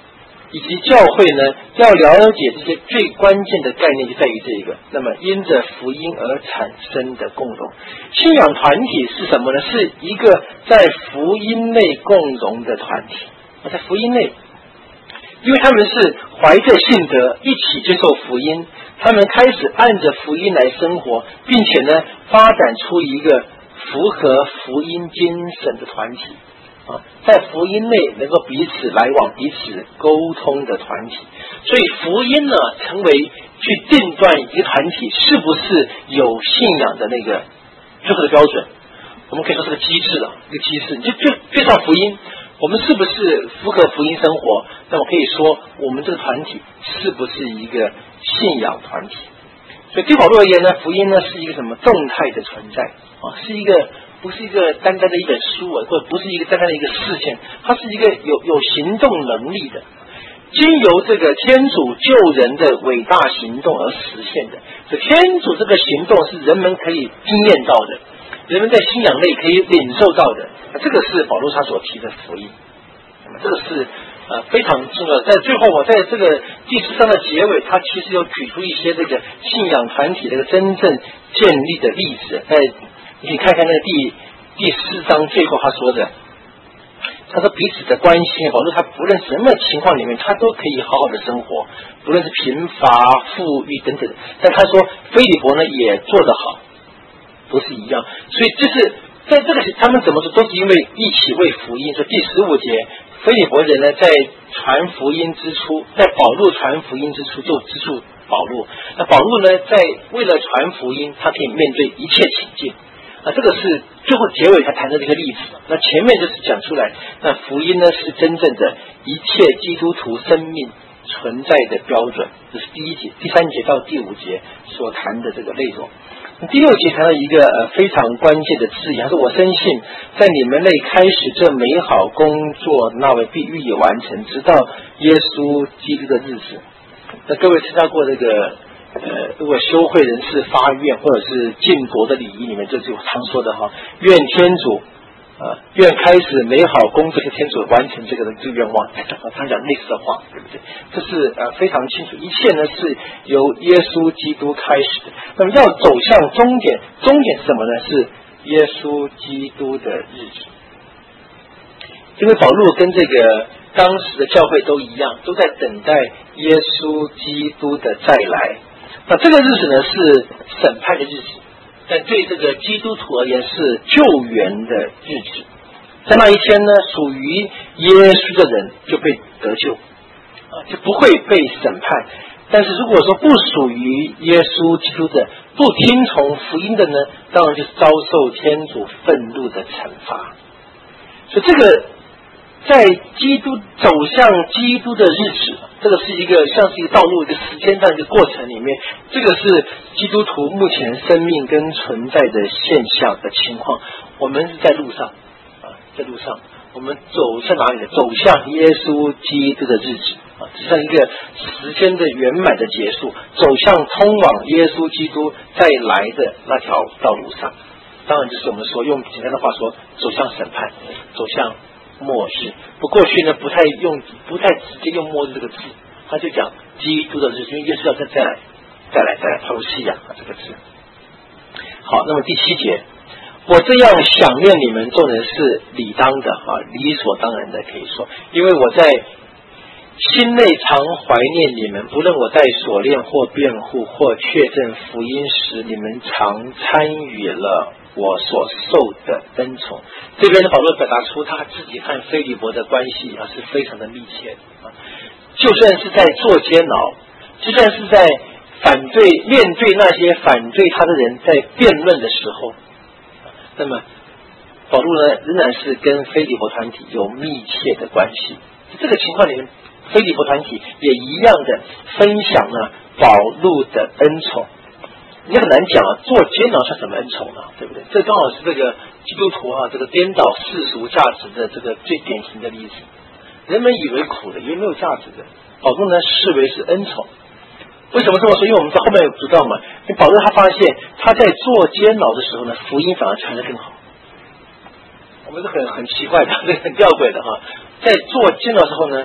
以及教会呢，要了解这些最关键的概念就在于这个，那么因着福音而产生的共融。信仰团体是什么呢？是一个在福音内共融的团体。在福音内，因为他们是怀着信德一起接受福音，他们开始按着福音来生活，并且呢发展出一个符合福音精神的团体啊，在福音内能够彼此来往、彼此沟通的团体。所以福音呢，成为去定断一个团体是不是有信仰的那个最后的标准。我们可以说是个机制了，一个机制，就就对上福音，我们是不是符合福音生活？那么可以说，我们这个团体是不是一个信仰团体？所以对保罗而言呢，福音呢是一个什么动态的存在啊，是一个不是一个单单的一本书啊，或者不是一个单单的一个事件，它是一个有有行动能力的，经由这个天主救人的伟大行动而实现的。所以天主这个行动是人们可以经验到的，人们在信仰内可以领受到的。这个是保罗他所提的福音，那么这个是呃非常重要的。在最后我在这个第十章的结尾，他其实有举出一些这个信仰团体这个真正建立的例子。在你可以看看那个第第四章最后他说的，他说彼此的关系，保罗他不论什么情况里面，他都可以好好的生活，不论是贫乏、富裕等等。但他说腓利伯呢也做得好，都是一样。所以这是在这个他们怎么说，都是因为一起为福音。说第十五节，腓利伯人呢在传福音之初，在保罗传福音之初就资助保罗。那保罗呢在为了传福音，他可以面对一切情境。啊，这个是最后结尾才谈的这个例子。那前面就是讲出来，那福音呢是真正的一切基督徒生命存在的标准。这是第一节、第三节到第五节所谈的这个内容。第六节谈到一个呃非常关键的字眼，他说我深信在你们内开始这美好工作，那位必予以完成，直到耶稣基督的日子。那各位参加过这个呃，如果修会人士发愿或者是敬国的礼仪里面，这就常说的哈，愿天主啊，愿开始美好工作的天主完成这个的这个愿望，他讲类似的话，对不对？这是呃非常清楚，一切呢是由耶稣基督开始的。那么要走向终点，终点是什么呢？是耶稣基督的日子。因为保罗跟这个当时的教会都一样，都在等待耶稣基督的再来。那这个日子呢是审判的日子，但对这个基督徒而言是救援的日子。在那一天呢，属于耶稣的人就被得救啊，就不会被审判。但是如果说不属于耶稣基督的，不听从福音的呢，当然就是遭受天主愤怒的惩罚。所以这个在基督走向基督的日子，这个是一个像是一个道路一个时间上一个过程里面，这个是基督徒目前生命跟存在的现象的情况。我们是在路上啊，在路上，我们走向哪里呢？走向耶稣基督的日子啊，走向一个时间的圆满的结束，走向通往耶稣基督再来的那条道路上。当然就是我们说用简单的话说，走向审判，走向末日。不过去呢不太用不太直接用末日这个字，他就讲基督的日子，因为耶稣要再再来再来再来抛弃啊这个字。好，那么第七节，我这样想念你们众人是理当的啊，理所当然的，可以说，因为我在心内常怀念你们，不论我在锁链或辩护或确证福音时，你们常参与了我所受的恩宠。这边的保罗表达出他自己和腓利伯的关系啊是非常的密切的啊，就算是在做监牢，就算是在反对面对那些反对他的人在辩论的时候，那么保罗呢仍然是跟腓利伯团体有密切的关系。这个情况里面，腓利伯团体也一样的分享了保罗的恩宠。你很难讲啊，做监牢算什么恩宠呢？对不对？这刚好是这个基督徒啊，这个颠倒世俗价值的这个最典型的例子。人们以为苦的，以为没有价值的，保罗呢视为是恩宠。为什么这么说？因为我们在后面有知道嘛，因为保罗他发现他在做监牢的时候呢，福音反而传得更好。我们是很很奇怪的，很吊诡的哈。在做监牢的时候呢，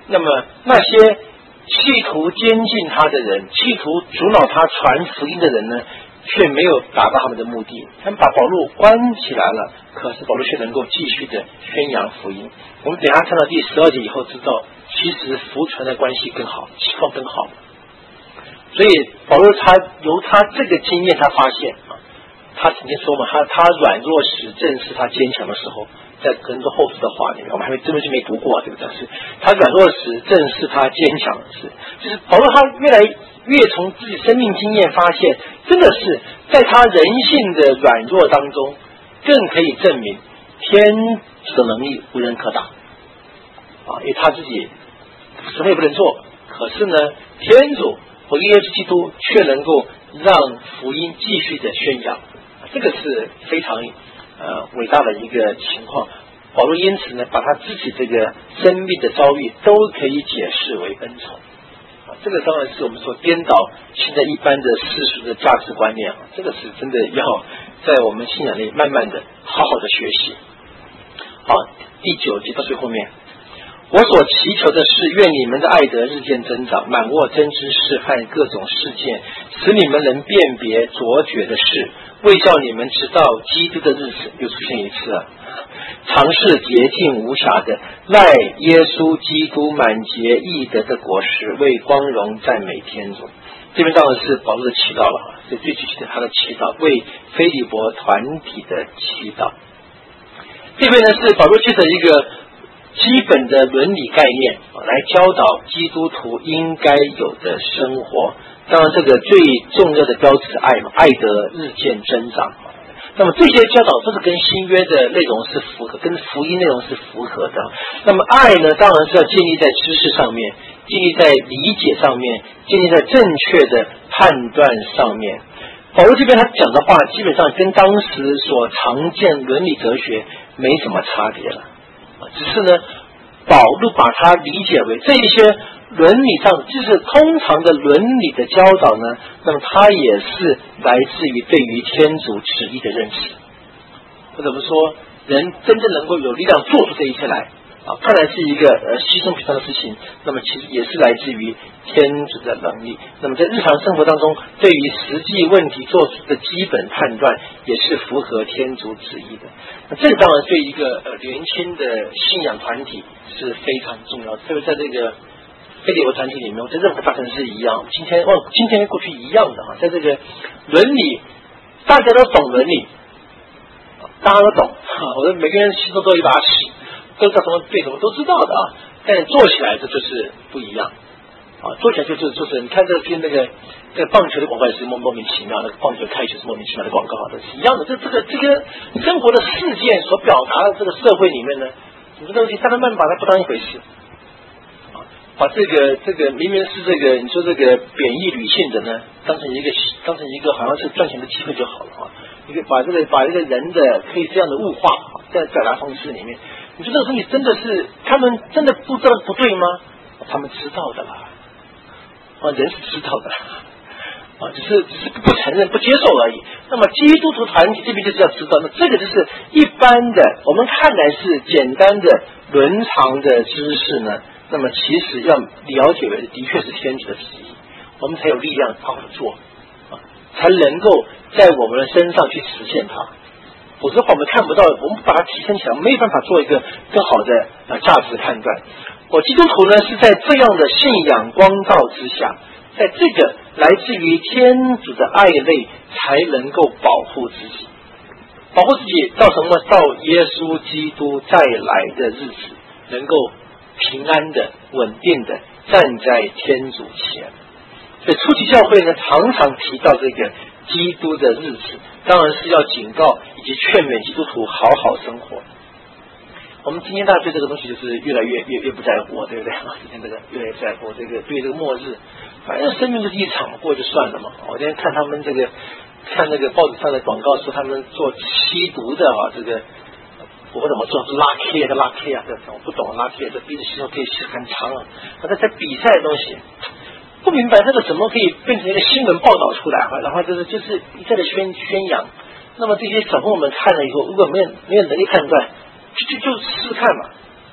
那么那些企图监禁他的人，企图阻挠他传福音的人呢，却没有达到他们的目的。他们把保罗关起来了，可是保罗却能够继续的宣扬福音。我们等一下看到第十二节以后，知道其实福传的关系更好，情况更好。所以保罗他由他这个经验，他发现啊，他曾经说嘛，他他软弱时正是他坚强的时候。在很多后世的话里面，我们还没这东西没读过，对不对？是他软弱时正是他坚强时，就是保罗他越来越从自己生命经验发现，真的是在他人性的软弱当中，更可以证明天主的能力无人可挡啊！因为他自己什么也不能做，可是呢，天主和耶稣基督却能够让福音继续的宣扬，这个是非常呃伟大的一个情况。保罗因此呢，把他自己这个生命的遭遇都可以解释为恩宠啊，这个当然是我们说颠倒现在一般的世俗的价值观念啊，这个是真的要在我们信仰里慢慢的好好的学习。好，第九节到最后面，我所祈求的是，愿你们的爱德日渐增长，满握真知识和各种事件，使你们能辨别卓绝的事，为叫你们知道基督的日子又出现一次啊，尝试洁净无瑕的，赖耶稣基督满节义德的果实，为光荣赞美天主。这边当然是保罗的祈祷了啊，所以最具体的他的祈祷，为腓利伯团体的祈祷。这边呢是保罗借着一个基本的伦理概念来教导基督徒应该有的生活。当然这个最重要的标志是爱嘛，爱德日渐增长。那么这些教导都是跟新约的内容是符合，跟福音内容是符合的。那么爱呢，当然是要建立在知识上面，建立在理解上面，建立在正确的判断上面。保罗这边他讲的话基本上跟当时所常见伦理哲学没什么差别了，只是呢保罗把它理解为这一些伦理上就是通常的伦理的教导呢，那么它也是来自于对于天主旨意的认识，或者我们说人真正能够有力量做出这一切来啊，看来是一个呃稀松平常的事情，那么其实也是来自于天主的能力。那么在日常生活当中，对于实际问题做出的基本判断，也是符合天主旨意的。那这个当然对一个呃年轻的信仰团体是非常重要的，特别在这个腓利伯团体里面，在任何大城市一样，今天忘今天跟过去一样的啊，在这个伦理大家都懂伦理，大家都懂啊，我们每个人心中都有一把尺。都知道什么对什么都知道的啊，但做起来这就是不一样啊！做起来就是就是你看这跟那个这个棒球的广告也是莫莫名其妙，那个棒球开球是莫名其妙的广告，这是一样的。这这个这个生活的事件所表达的这个社会里面呢，很多东西大家慢慢把它不当一回事啊，把这个这个明明是这个你说这个贬义女性的呢，当成一个当成一个好像是赚钱的机会就好了啊！你可以把这个把这个人的可以这样的物化在表达方式里面。你说这个东西真的是他们真的不知道不对吗？他们知道的啦，啊，人是知道的啦，啊，只是只是不承认、不接受而已。那么基督徒团体这边就是要知道，那这个就是一般的，我们看来是简单的伦常的知识呢，那么其实要了解为的确是天主的旨意，我们才有力量好好做啊，才能够在我们的身上去实现它。否则的话我们看不到，我们把它提升起来，没有办法做一个更好的呃价值判断。我基督徒呢是在这样的信仰光照之下，在这个来自于天主的爱内，才能够保护自己，保护自己到什么？到耶稣基督再来的日子，能够平安的、稳定的站在天主前。所以初期教会呢，常常提到这个基督的日子，当然是要警告以及劝勉基督徒好好生活。我们今天大家对这个东西就是越来越越越不在乎，对不对？今天这个越来越在乎这个对这个末日，反正生命就是一场，过就算了嘛。我今天看他们这个看那个报纸上的广告说他们做吸毒的啊，这个我不怎么做，是拉 K 的拉 K 啊，这我不懂拉 K 这鼻子吸收可以吸很长啊，那在比赛的东西。不明白这个怎么可以变成一个新闻报道出来，然后就是就是一再的宣宣扬。那么这些小朋友们看了以后，如果没有没有能力判断，就就就试试看嘛，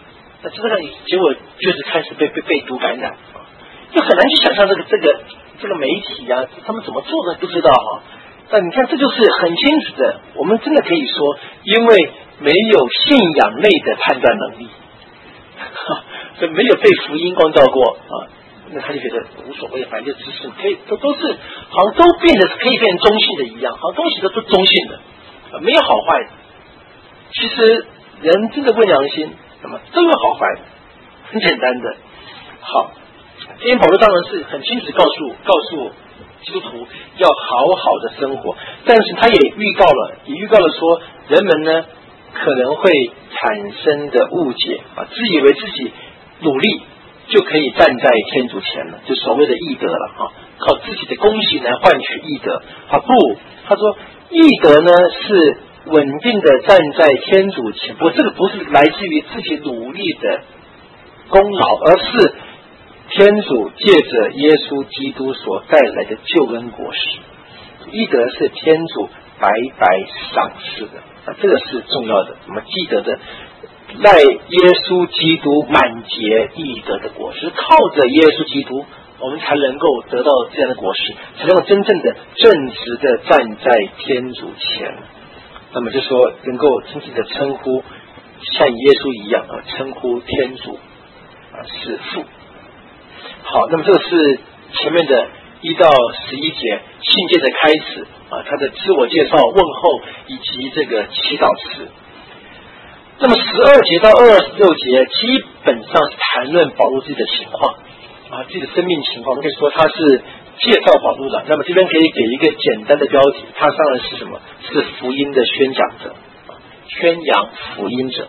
那这个结果就是开始被被被毒感染，就很难去想象这个这个这个媒体啊，他们怎么做的不知道哈。但你看，这就是很清楚的，我们真的可以说，因为没有信仰类的判断能力，所以没有被福音光照过啊，那他就觉得无所谓，反正就知识可以都都是好像都变得可以变成中性的一样，好像东西都是中性的，没有好坏的。其实人真的问良心，那么都有好坏的，很简单的。好，今天保罗当然是很清楚告诉告诉基督徒要好好的生活，但是他也预告了，也预告了说人们呢可能会产生的误解啊，自以为自己努力就可以站在天主前了，就所谓的义德了啊，靠自己的功行来换取义德啊，不，他说义德呢是稳定的站在天主前，不过这个不是来自于自己努力的功劳，而是天主借着耶稣基督所带来的救恩果实。义德是天主白白赏赐的啊，这个是重要的。我们记得的，赖耶稣基督满结义德的果实，靠着耶稣基督，我们才能够得到这样的果实，才能够真正的正直的站在天主前。那么就说能够真正的称呼像耶稣一样啊，称呼天主啊是父。好，那么这个是前面的一到十一节信件的开始啊，他的自我介绍、问候以及这个祈祷词。那么十二节到二十六节基本上是谈论保罗自己的情况啊，自己的生命情况。我们可以说他是介绍保罗的。那么这边可以给一个简单的标题，他当然是什么？是福音的宣讲者，宣扬福音者。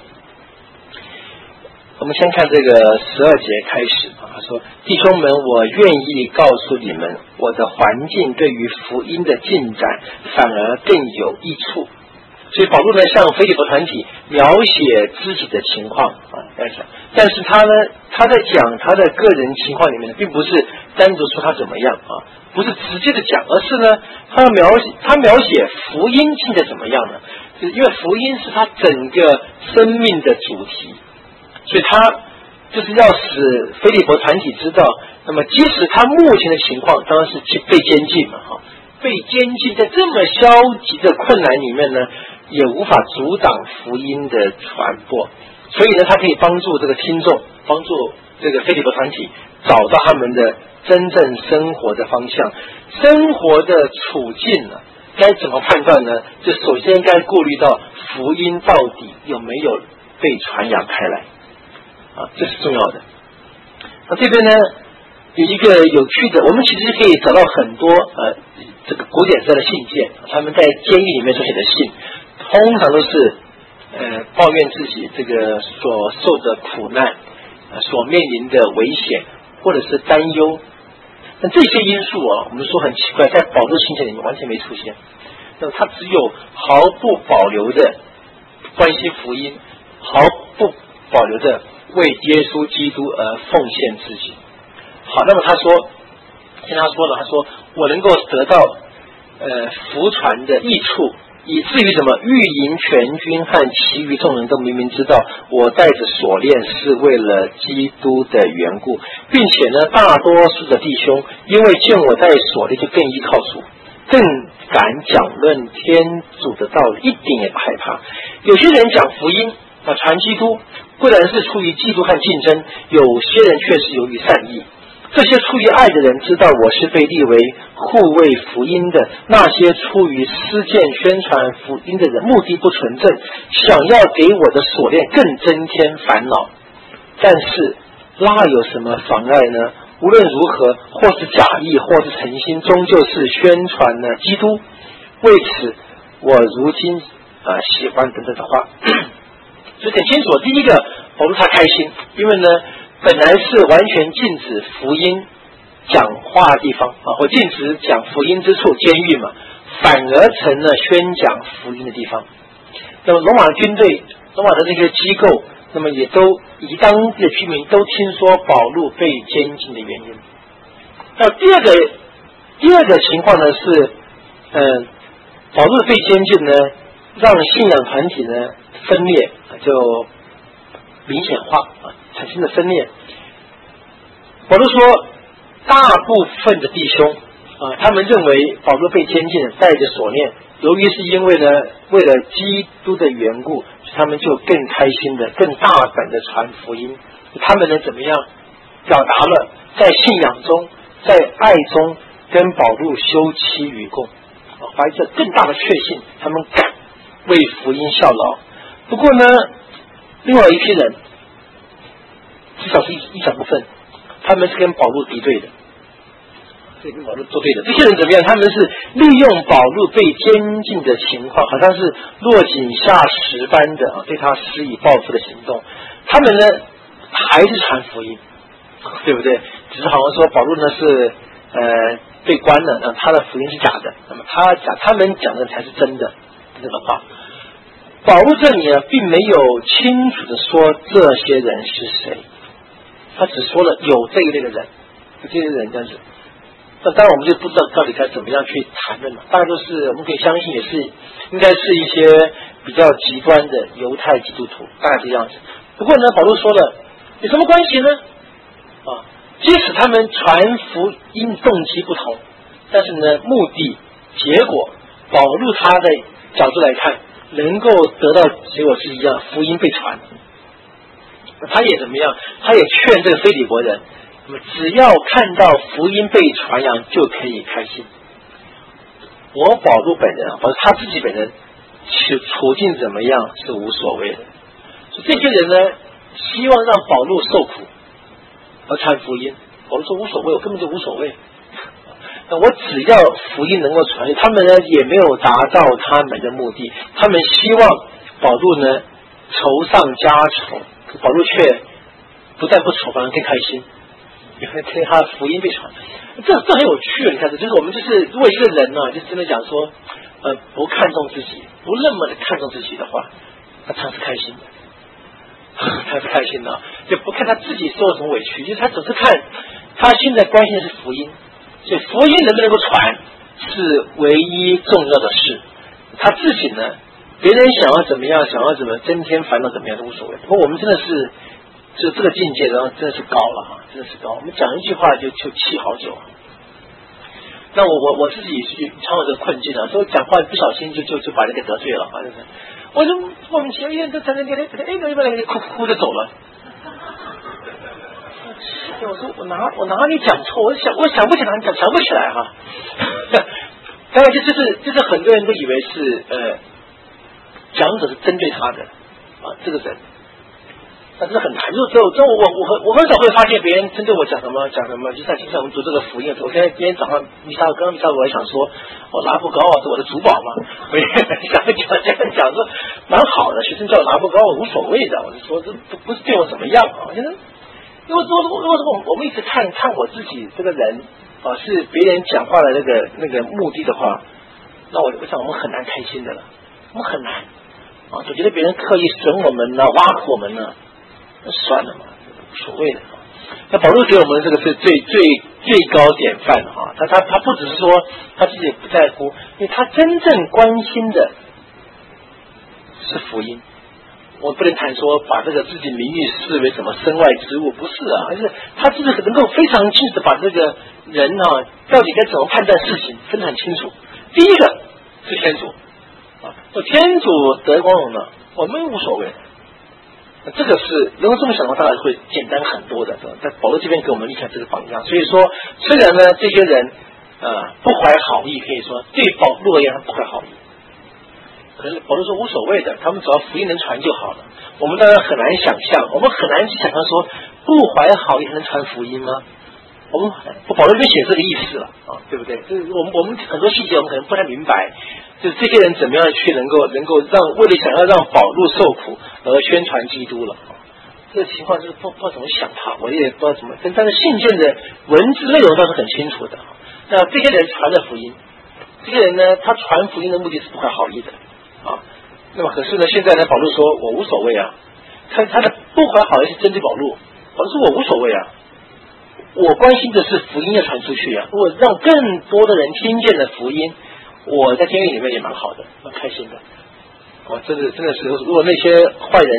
我们先看这个十二节开始啊，他说：“弟兄们，我愿意告诉你们，我的环境对于福音的进展反而更有益处。”所以保罗呢向腓立比团体描写自己的情况啊，在讲，但是他呢他在讲他的个人情况里面呢，并不是单独说他怎么样啊，不是直接的讲，而是呢他描写他描写福音进的怎么样呢？就是因为福音是他整个生命的主题。所以他就是要使腓立比团体知道，那么即使他目前的情况当然是被监禁嘛，哈，被监禁在这么消极的困难里面呢，也无法阻挡福音的传播。所以呢，他可以帮助这个听众，帮助这个腓立比团体找到他们的真正生活的方向，生活的处境呢，该怎么判断呢？就首先该顾虑到福音到底有没有被传扬开来。啊，这是重要的。那这边呢，有一个有趣的，我们其实可以找到很多呃，这个古典时代的信件，他们在监狱里面所写的信，通常都是呃抱怨自己这个所受的苦难，呃、所面临的危险，或者是担忧。那这些因素啊，我们说很奇怪，在保罗信件里面完全没出现。那么他只有毫不保留的关心福音，毫不保留的为耶稣基督而奉献自己。好，那么他说，听他说了，他说我能够得到呃福传的益处，以至于什么御营全军和其余众人都明明知道我带着锁链是为了基督的缘故，并且呢大多数的弟兄因为见我带锁链就更依靠主，更敢讲论天主的道理，一点也不害怕。有些人讲福音啊，传基督固然是出于嫉妒和竞争，有些人却是由于善意。这些出于爱的人知道我是被立为护卫福音的，那些出于私见宣传福音的人目的不纯正，想要给我的锁链更增添烦恼。但是那有什么妨碍呢？无论如何，或是假意或是诚心，终究是宣传了基督。为此我如今啊、呃、喜欢等等的话。所以很清楚，第一个保罗他开心，因为呢本来是完全禁止福音讲话的地方啊，或禁止讲福音之处，监狱嘛，反而成了宣讲福音的地方。那么罗马军队、罗马的这个机构，那么也都以当地的居民都听说保罗被监禁的原因。那第二个第二个情况呢是，呃，保罗被监禁呢，让信仰团体呢分裂就明显化啊。 产生的分裂。保罗说，大部分的弟兄啊，他们认为保罗被监禁，带着锁链，由于是因为呢，为了基督的缘故，他们就更开心的、更大胆的传福音。他们呢，怎么样表达了在信仰中、在爱中跟保罗休戚与共，怀着更大的确信，他们敢为福音效劳。不过呢，另外一批人，至少是一一小部分，他们是跟保罗敌对的，是跟保罗作对的。这些人怎么样？他们是利用保罗被监禁的情况，好像是落井下石般的啊，对他施以报复的行动。他们呢，还是传福音，对不对？只是好像说保罗呢是呃被关了，那他的福音是假的，那么他讲他们讲的才是真的这个话。保罗这里呢，并没有清楚的说这些人是谁，他只说了有这一类的人，有这一类的人这样子。那当然我们就不知道到底该怎么样去谈论了。大概都是我们可以相信，也是应该是一些比较极端的犹太基督徒，大概这样子。不过呢，保罗说了，有什么关系呢？啊，即使他们传福音动机不同，但是呢，目的结果，保罗他的角度来看，能够得到结果是一样，福音被传。他也怎么样？他也劝这个腓利伯人，那么只要看到福音被传扬，就可以开心。我保罗本人啊，保罗他自己本人处处境怎么样是无所谓的。所以这些人呢，希望让保罗受苦而传福音。保罗说无所谓，我根本就无所谓。那我只要福音能够传，他们呢也没有达到他们的目的，他们希望保罗呢愁上加愁，保罗却不但不愁，反而更开心，因为听他福音被传。这这很有趣，你看，这就是我们就是如果一个人呢、啊，就真的讲说，呃，不看重自己，不那么的看重自己的话，那他是开心的。他是开心的，就不看他自己受了什么委屈，就是他只是看他现在关心的是福音，所以福音能不能够传是唯一重要的事。他自己呢，别人想要怎么样，想要怎么增添烦恼怎么样都无所谓。不过我们真的是就这个境界，然后真的是高了哈，真的是高。我们讲一句话就就气好久。那我我我自己也是常有这个困境啊，所以讲话不小心就就就把人给得罪了，反正是。我就我们前面都在那边，哎，哎，那边哭哭着走了。我说我哪我哪里讲错？我想我想不起来，讲想不起来哈。当然，就就是就是很多人都以为是呃，讲者是针对他的啊，这个人。但是很难，就只有这我我很我很少会发现别人针对我讲什么讲什么。就像经常我们读这个福音的时候，我现在今天早上弥撒，刚刚弥撒我还想说，我拿不高啊，是我的主保嘛，我也想讲讲讲说蛮好的，学生叫我拿不高，我无所谓的，我就说这不不是对我怎么样啊，我觉得，因为如果如果如果我我们一直看看我自己这个人啊，是别人讲话的那个那个目的的话，那我我想我们很难开心的了，我们很难啊，总觉得别人刻意损我们呢，挖苦我们呢。那算了嘛，无所谓的。那保罗给我们这个是最最最高典范啊！他他他不只是说他自己不在乎，因为他真正关心的是福音。我不能谈说把这个自己名誉视为什么身外之物，不是啊，而是他自己能够非常清楚的把这个人啊到底该怎么判断事情分得很清楚。第一个是天主啊，天主得光荣了，我们无所谓。这个是能够这么想的话，当然会简单很多的。在保罗这边给我们立下这个榜样。所以说，虽然呢这些人呃不怀好意，可以说对保罗而言他不怀好意，可是保罗说无所谓的，他们只要福音能传就好了。我们当然很难想象，我们很难去想象说不怀好意还能传福音吗？我们保罗这边写这个意思了啊，对不对？就是我们我们很多细节我们可能不太明白。就是这些人怎么样去能够能够让为了想要让保罗受苦而宣传基督了，这个情况就是不不知道怎么想他，我也不知道怎么，但但是信件的文字内容倒是很清楚的。那这些人传了福音，这些人呢，他传福音的目的是不怀好意的啊。那么可是呢，现在呢，保罗说我无所谓啊，他他的不怀好意是针对保罗，保罗说我无所谓啊，我关心的是福音要传出去啊，如果让更多的人听见了福音。我在监狱里面也蛮好的，蛮开心的。我真的真的是，如果那些坏人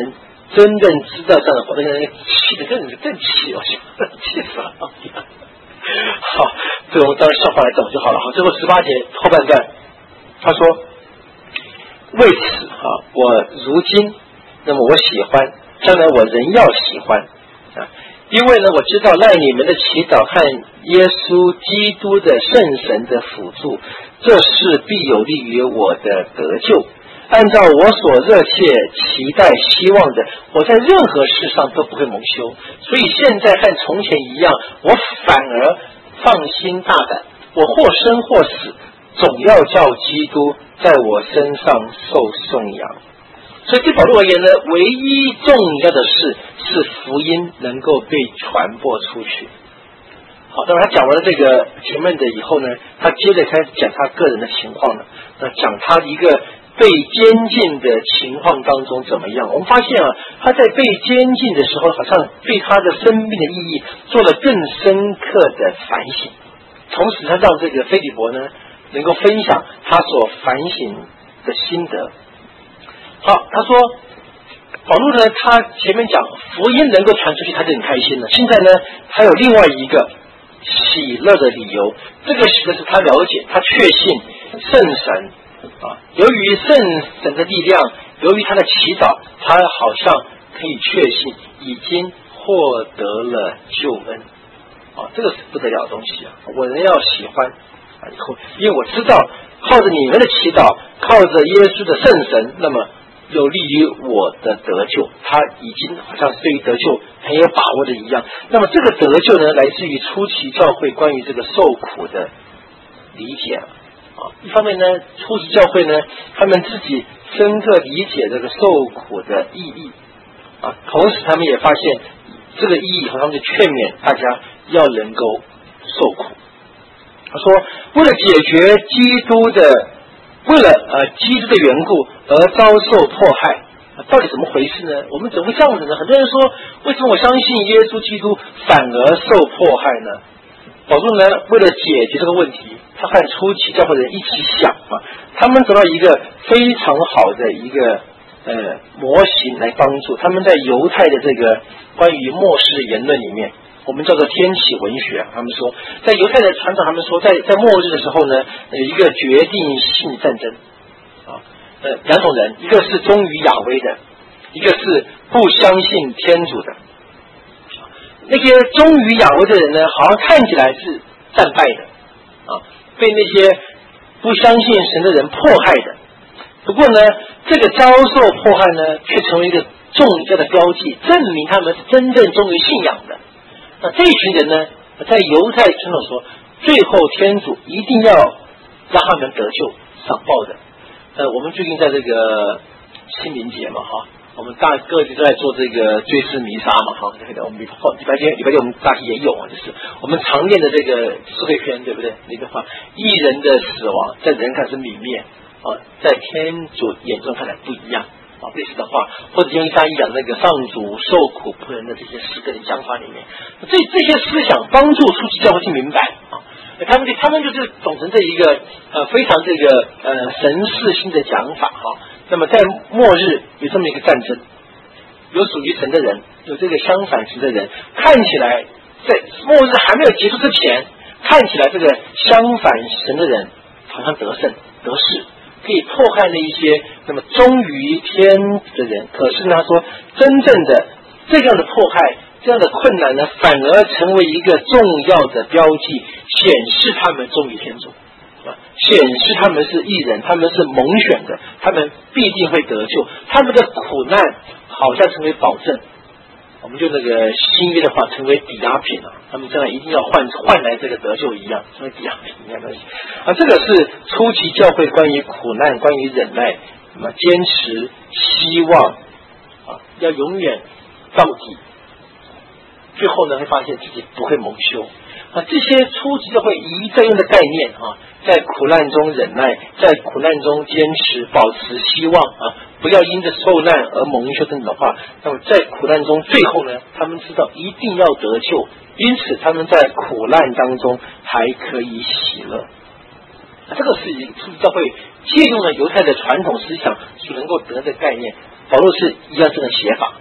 真正知道这样的话，那个人气得更更气，我想气死了。好，这个我们当然笑话来懂就好了。好，最后十八节后半段，他说：“为此啊，我如今，那么我喜欢，将来我仍要喜欢啊，因为呢，我知道赖你们的祈祷和耶稣基督的圣神的辅助，这事必有利于我的得救。按照我所热切期待希望的，我在任何事上都不会蒙羞。所以现在和从前一样，我反而放心大胆，我或生或死，总要叫基督在我身上受颂扬。”所以对保罗而言呢，唯一重要的事是福音能够被传播出去。好，当然他讲完了这个前面的以后呢，他接着开始讲他个人的情况了。那讲他一个被监禁的情况当中怎么样？我们发现啊，他在被监禁的时候，好像对他的生命的意义做了更深刻的反省。同时，他让这个腓利伯呢，能够分享他所反省的心得。好，他说保罗呢，他前面讲福音能够传出去，他就很开心了。现在呢，还有另外一个喜乐的理由，这个喜乐是他了解，他确信圣神啊，由于圣神的力量，由于他的祈祷，他好像可以确信已经获得了救恩啊，这个是不得了的东西啊！我人要喜欢啊，以后因为我知道靠着你们的祈祷，靠着耶稣的圣神，那么有利于我的得救，他已经好像对于得救很有把握的一样。那么这个得救呢，来自于初期教会关于这个受苦的理解啊。一方面呢，初期教会呢，他们自己深刻理解这个受苦的意义啊，同时他们也发现这个意义，他们就劝勉大家要能够受苦。他说，为了解决基督的。为了呃基督的缘故而遭受迫害，到底怎么回事呢？我们怎么会这样子呢？很多人说，为什么我相信耶稣基督反而受迫害呢？保罗呢，为了解决这个问题，他和初期教会的人一起想啊，他们得到一个非常好的一个呃模型来帮助他们在犹太的这个关于末世的言论里面。我们叫做天启文学，他们说，在犹太的传统，他们说，在在末日的时候呢，有一个决定性战争啊，呃，两种人，一个是忠于亚威的，一个是不相信天主的。那些忠于亚威的人呢，好像看起来是战败的啊，被那些不相信神的人迫害的。不过呢，这个遭受迫害呢，却成为一个重要的标记，证明他们是真正忠于信仰的。那这一群人呢，在犹太传统说，最后天主一定要让他们得救赏报的。呃，我们最近在这个清明节嘛，哈，我们大各地都在做这个追思弥撒嘛，哈，这个我们礼拜天礼拜天我们大体也有啊，就是我们常念的这个诗会篇，对不对？那个话，义人的死亡在人看是泯灭啊，在天主眼中看来不一样。啊，类似的话，或者用一三一讲那个上主受苦仆人的这些诗歌的讲法里面，这这些思想帮助初期教会去明白啊，他们他们就是总成这一个呃非常这个呃神事性的讲法哈、啊。那么在末日有这么一个战争，有属于神的人，有这个相反神的人，看起来在末日还没有结束之前，看起来这个相反神的人好像得胜得势。可以迫害那一些那么忠于天的人，可是呢，他说真正的这样的迫害，这样的困难呢，反而成为一个重要的标记，显示他们忠于天主啊，显示他们是义人，他们是蒙选的，他们必定会得救，他们的苦难好像成为保证。我们就那个新约的话，成为抵押品啊，他们将来一定要换换来这个得救一样，成为抵押品一样的东西啊。这个是初期教会关于苦难、关于忍耐，那么坚持、希望啊，要永远到底。最后呢，会发现自己不会蒙羞啊。这些初期教会一再用的概念啊，在苦难中忍耐，在苦难中坚持，保持希望啊。不要因着受难而蒙羞等等的话，那么在苦难中，最后呢，他们知道一定要得救，因此他们在苦难当中还可以喜乐。这个是一个初期教会借用了犹太的传统思想所能够得的概念。保罗是一样这种写法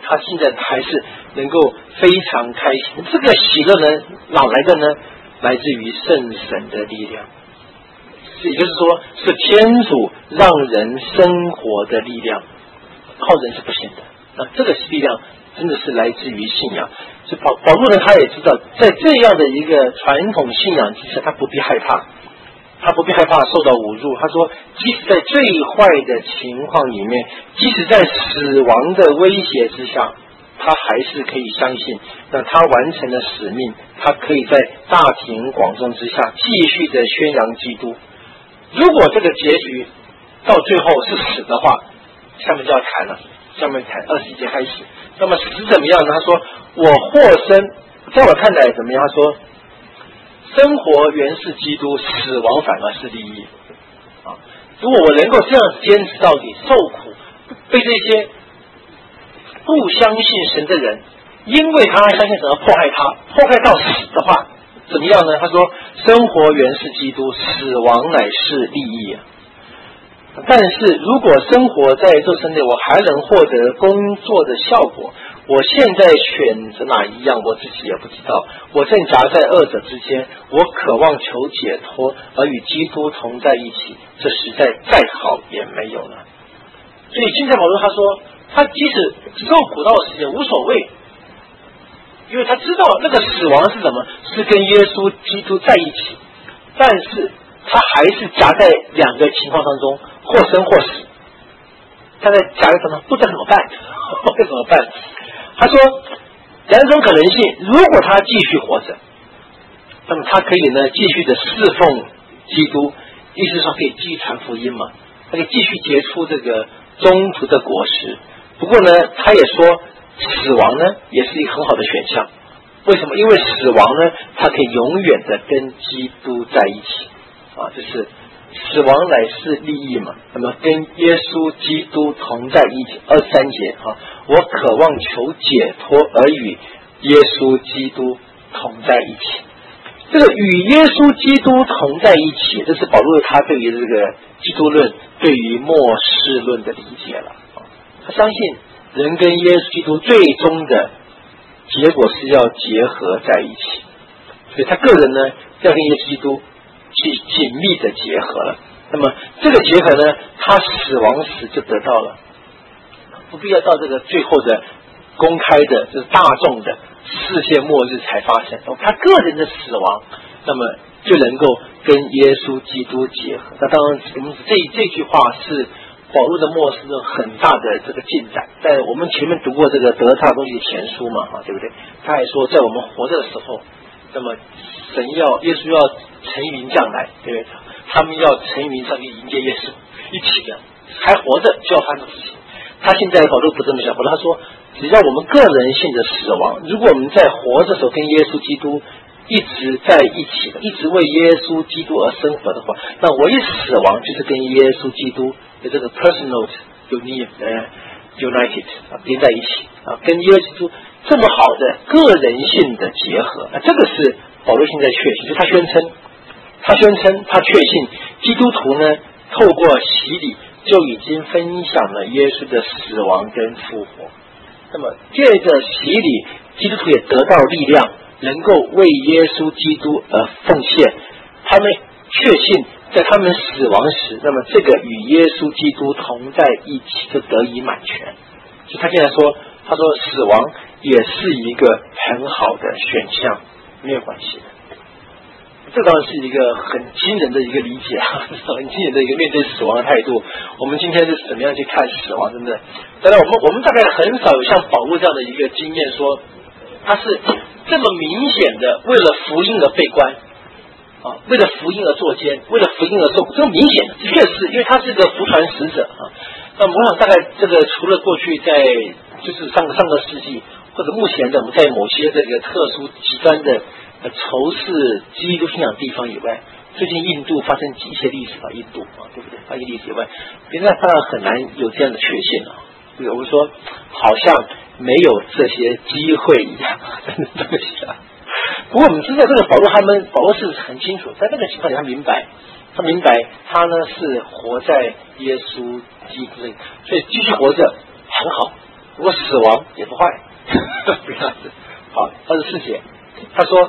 他现在还是能够非常开心。这个喜乐呢，哪来的呢？来自于圣神的力量，也就是说，是天主让人生活的力量，靠人是不行的。那这个力量真的是来自于信仰。所以保保罗呢，他也知道，在这样的一个传统信仰之下，他不必害怕。他不必害怕受到侮辱。他说，即使在最坏的情况里面，即使在死亡的威胁之下，他还是可以相信，那他完成了使命，他可以在大庭广众之下继续的宣扬基督。如果这个结局到最后是死的话，下面就要谈了。下面谈二十一节开始。那么死怎么样呢？他说，我获生，在我看来怎么样？他说，生活原是基督，死亡反而是利益啊！如果我能够这样坚持到底，受苦，被这些不相信神的人，因为他相信神而迫害他，迫害到死的话，怎么样呢？他说，生活原是基督，死亡乃是利益啊！但是如果生活在这身内，我还能获得工作的效果，我现在选择哪一样，我自己也不知道。我正夹在二者之间，我渴望求解脱，而与基督同在一起，这实在再好也没有了。所以现在保罗他说，他即使受苦到死也无所谓，因为他知道那个死亡是什么，是跟耶稣基督在一起，但是他还是夹在两个情况当中，或生或死。他在夹在什么？不知道怎么办，不知道怎么办。他说，两种可能性，如果他继续活着，那么他可以呢继续的侍奉基督，意思说可以继续传福音嘛，他可以继续结出这个中途的果实。不过呢，他也说死亡呢也是一个很好的选项。为什么？因为死亡呢，他可以永远的跟基督在一起啊，这是死亡乃是利益嘛。那么跟耶稣基督同在一起。二十三节啊，我渴望求解脱，而与耶稣基督同在一起。这个与耶稣基督同在一起，这是保罗他对于这个基督论、对于末世论的理解了。他相信人跟耶稣基督最终的结果是要结合在一起，所以他个人呢要跟耶稣基督去紧密的结合了。那么这个结合呢，他死亡时就得到了，不必要到这个最后的公开的，就是大众的世界末日才发生。他个人的死亡，那么就能够跟耶稣基督结合。那当然，我们这这句话是保罗的末世论很大的这个进展。在我们前面读过这个德萨东西前书嘛，啊，对不对？他还说，在我们活着的时候，那么神要耶稣要乘云降来，对不对？他们要乘云上去迎接耶稣，一起的，还活着就要发生事情。他现在保罗不这么想，保罗他说，只要我们个人性的死亡，如果我们在活着的时候跟耶稣基督一直在一起的，一直为耶稣基督而生活的话，那我一死亡就是跟耶稣基督的这个 personal union 呃 united 啊连在一起啊，跟耶稣基督这么好的个人性的结合啊，这个是保罗现在确信，就他宣称，他宣称他确信基督徒呢透过洗礼就已经分享了耶稣的死亡跟复活。那么借着洗礼，基督徒也得到力量，能够为耶稣基督而奉献。他们确信在他们死亡时，那么这个与耶稣基督同在一起就得以满全。所以他现在说，他说死亡也是一个很好的选项，没有关系的。这当然是一个很惊人的一个理解啊，很惊人的一个面对死亡的态度。我们今天是怎么样去看死亡，对不对？当然，我们我们大概很少有像保罗这样的一个经验，说他是这么明显的为了福音而被关啊，为了福音而作奸，为了福音而受苦，这么明显的，确实，因为他是个福传使者啊。那我想大概这个除了过去在就是上个上个世纪或者目前的我们在某些这个特殊极端的仇视基督信仰地方以外，最近印度发生一些历史啊，印度啊，对不对？发生历史以外，现在当然很难有这样的确信啊。对，我们说好像没有这些机会一样，真的这么想。不过我们知道这个保罗他们，保罗是很清楚，在那个情况下他明白，他明白他呢是活在耶稣基督里，所以继续活着很好。 如果死亡也不坏，不这样子。好，二十四节，他说，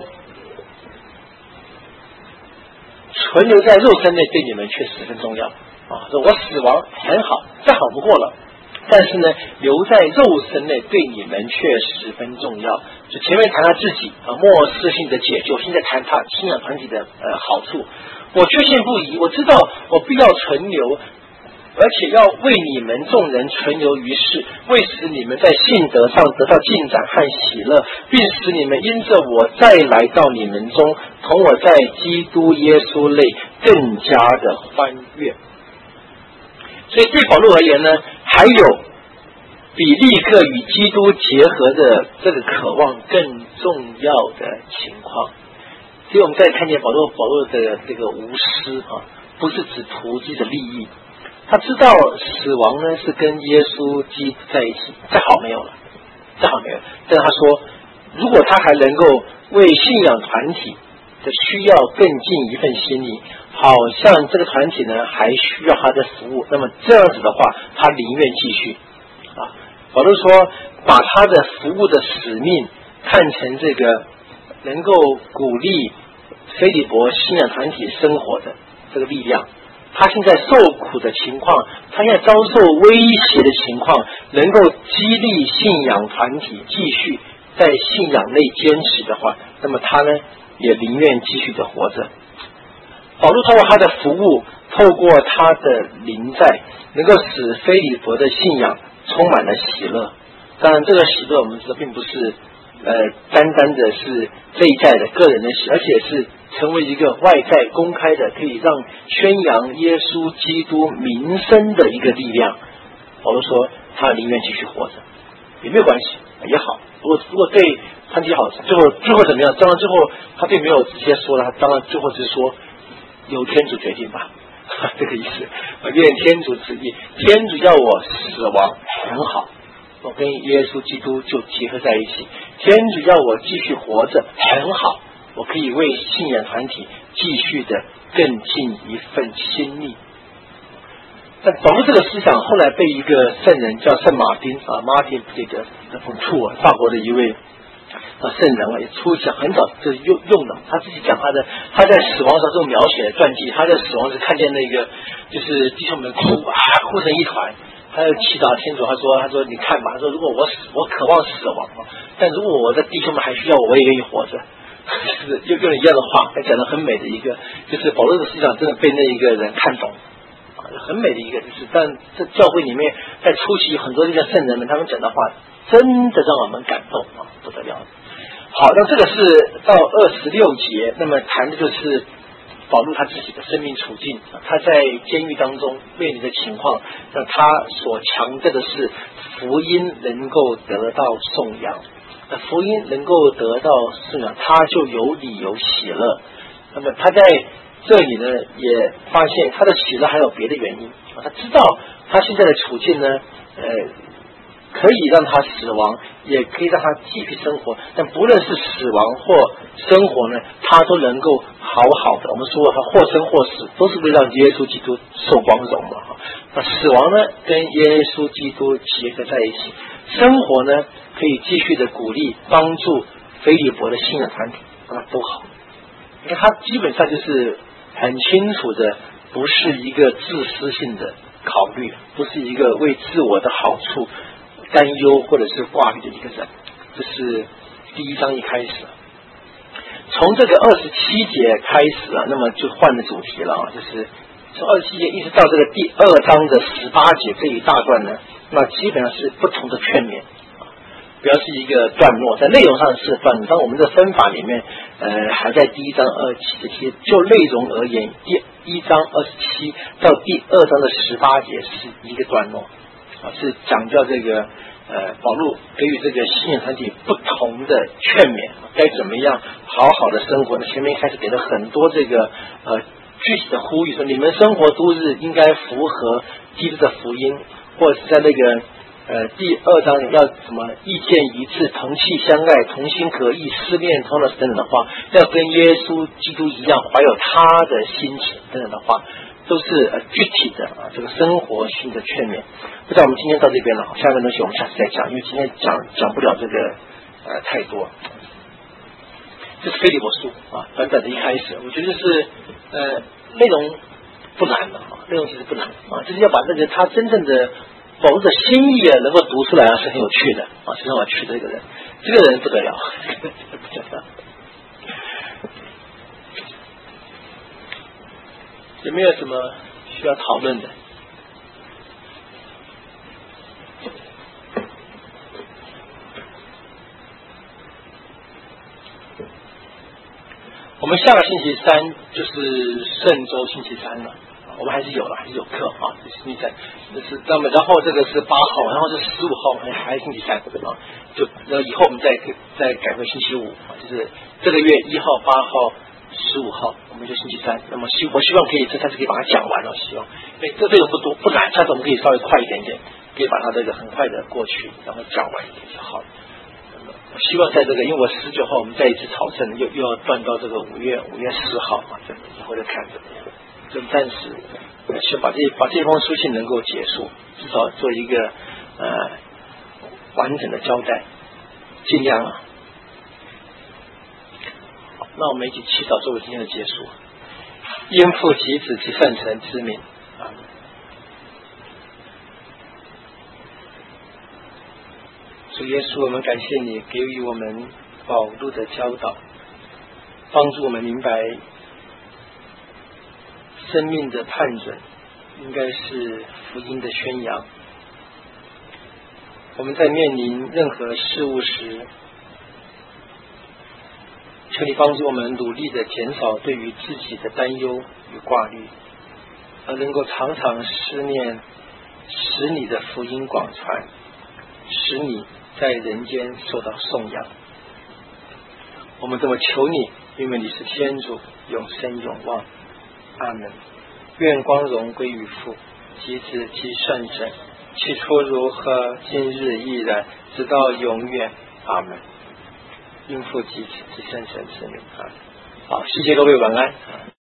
存留在肉身内对你们却十分重要啊！说我死亡很好，再好不过了，但是呢，留在肉身内对你们却十分重要。就前面谈他自己啊，末世性的解救，现在谈他信仰团体的呃好处。我确信不疑，我知道我必要存留，而且要为你们众人存留于世，为使你们在信德上得到进展和喜乐，并使你们因着我再来到你们中，同我在基督耶稣内更加的欢悦。所以对保罗而言呢，还有比立刻与基督结合的这个渴望更重要的情况。所以我们再看见保罗保罗的这个无私啊，不是只图自己的利益。他知道死亡呢是跟耶稣基督在一起，再好没有了，再好没有。但他说，如果他还能够为信仰团体的需要更尽一份心意，好像这个团体呢还需要他的服务，那么这样子的话，他宁愿继续啊。保罗说，把他的服务的使命看成这个能够鼓励腓立伯信仰团体生活的这个力量。他现在受苦的情况，他现在遭受威胁的情况，能够激励信仰团体继续在信仰内坚持的话，那么他呢也宁愿继续的活着。保罗透过他的服务，透过他的临在，能够使腓立伯的信仰充满了喜乐。当然这个喜乐我们知道并不是呃单单的是内在的个人的喜，而且是成为一个外在公开的，可以让宣扬耶稣基督名声的一个力量。保罗说他宁愿继续活着，也没有关系，也好。如果如果对团体好，最后最后怎么样？当然最后他并没有直接说了，他当然最后是说由天主决定吧，这个意思。愿天主旨意，天主要我死亡很好，我跟耶稣基督就结合在一起。天主要我继续活着很好，我可以为信仰团体继续的更尽一份心力。但保罗这个思想后来被一个圣人叫圣马丁啊，马丁这个冯处啊，法国的一位啊圣人啊，也出讲很早就用用了。他自己讲他的他在死亡时候描写的传记，他在死亡时看见那个就是弟兄们哭啊，哭成一团。他又祈祷天主，他说：“他说你看吧，他说如果我死，我渴望死亡啊，但如果我的弟兄们还需要我，我也愿意活着。”就是又用了一样的话，他讲的很美的一个，就是保罗的思想真的被那一个人看懂啊，很美的一个，就是但这教会里面在初期很多这些圣人们，他们讲的话真的让我们感动啊，不得了。好，那这个是到二十六节，那么谈的就是保罗他自己的生命处境，他在监狱当中面临的情况，那他所强调的是福音能够得到颂扬，那福音能够得到颂扬，他就有理由喜乐。那么他在这里呢，也发现他的喜乐还有别的原因，他知道他现在的处境呢，呃。可以让他死亡，也可以让他继续生活，但不论是死亡或生活呢，他都能够好好的。我们说他或生或死，都是为了让耶稣基督受光荣嘛。那死亡呢，跟耶稣基督结合在一起；生活呢，可以继续的鼓励、帮助腓立伯的信仰团体，啊，都好。你看，他基本上就是很清楚的，不是一个自私性的考虑，不是一个为自我的好处担忧或者是挂虑的一个人。这是第一章一开始，从这个二十七节开始啊，那么就换了主题了啊，就是从二十七节一直到这个第二章的十八节这一大段呢，那基本上是不同的劝勉，表示一个段落，在内容上是段落，当我们的分法里面，呃，还在第一章二十七节，就内容而言，第一章二十七到第二章的十八节是一个段落。是讲到这个呃，保罗给予这个信仰团体不同的劝勉，该怎么样好好的生活呢？前面一开始给了很多这个呃具体的呼吁，说你们生活度日应该符合基督的福音，或者是在那个呃第二章要什么意见一致、同气相爱、同心合意、思念同样等等的话，要跟耶稣基督一样怀有他的心情等等的话。 都是呃具体的啊这个生活性的劝勉。不知道我们今天到这边了，下面东西我们下次再讲，因为今天讲讲不了这个呃太多。这是腓立比书啊，短短的一开始，我觉得是呃内容不难的啊，内容其实不难啊，就是要把那个他真正的保罗的心意啊能够读出来啊，是很有趣的啊，是很有趣的一个人，这个人不得了，不得了。有没有什么需要讨论的？我们下个星期三就是圣周星期三了，我们还是有了，还是有课啊，这是星期三，这是那么然后这个是八号，然后是十五号，还还是星期三啊，就然后以后我们再再改回星期五啊，就是这个月一号、八号、十五号，我们就星期三。那么希我希望可以这三次可以把它讲完了，希望因为这这个不多不难，下次我们可以稍微快一点点，可以把它这个很快的过去，然后讲完一点就好了。希望在这个，因为我十九号我们再一次朝圣，又又要断到这个五月五月十号啊，这以后再看着，就暂时先把这把这封书信能够结束，至少做一个呃完整的交代，尽量啊。好，那我们一起祈祷作为今天的结束。因父及子及圣神之名啊。主耶稣，我们感谢你给予我们保禄的教导，帮助我们明白生命的判准应该是福音的宣扬。我们在面临任何事物时，求你帮助我们努力的减少对于自己的担忧与挂虑，而能够常常思念使你的福音广传，使你在人间受到颂扬。我们这么求你，因为你是天主，永生永望。阿门。愿光荣归于父及子及圣神，起初如何，今日亦然，直到永远。阿门。因父及子及圣神之名。好，谢谢各位，晚安。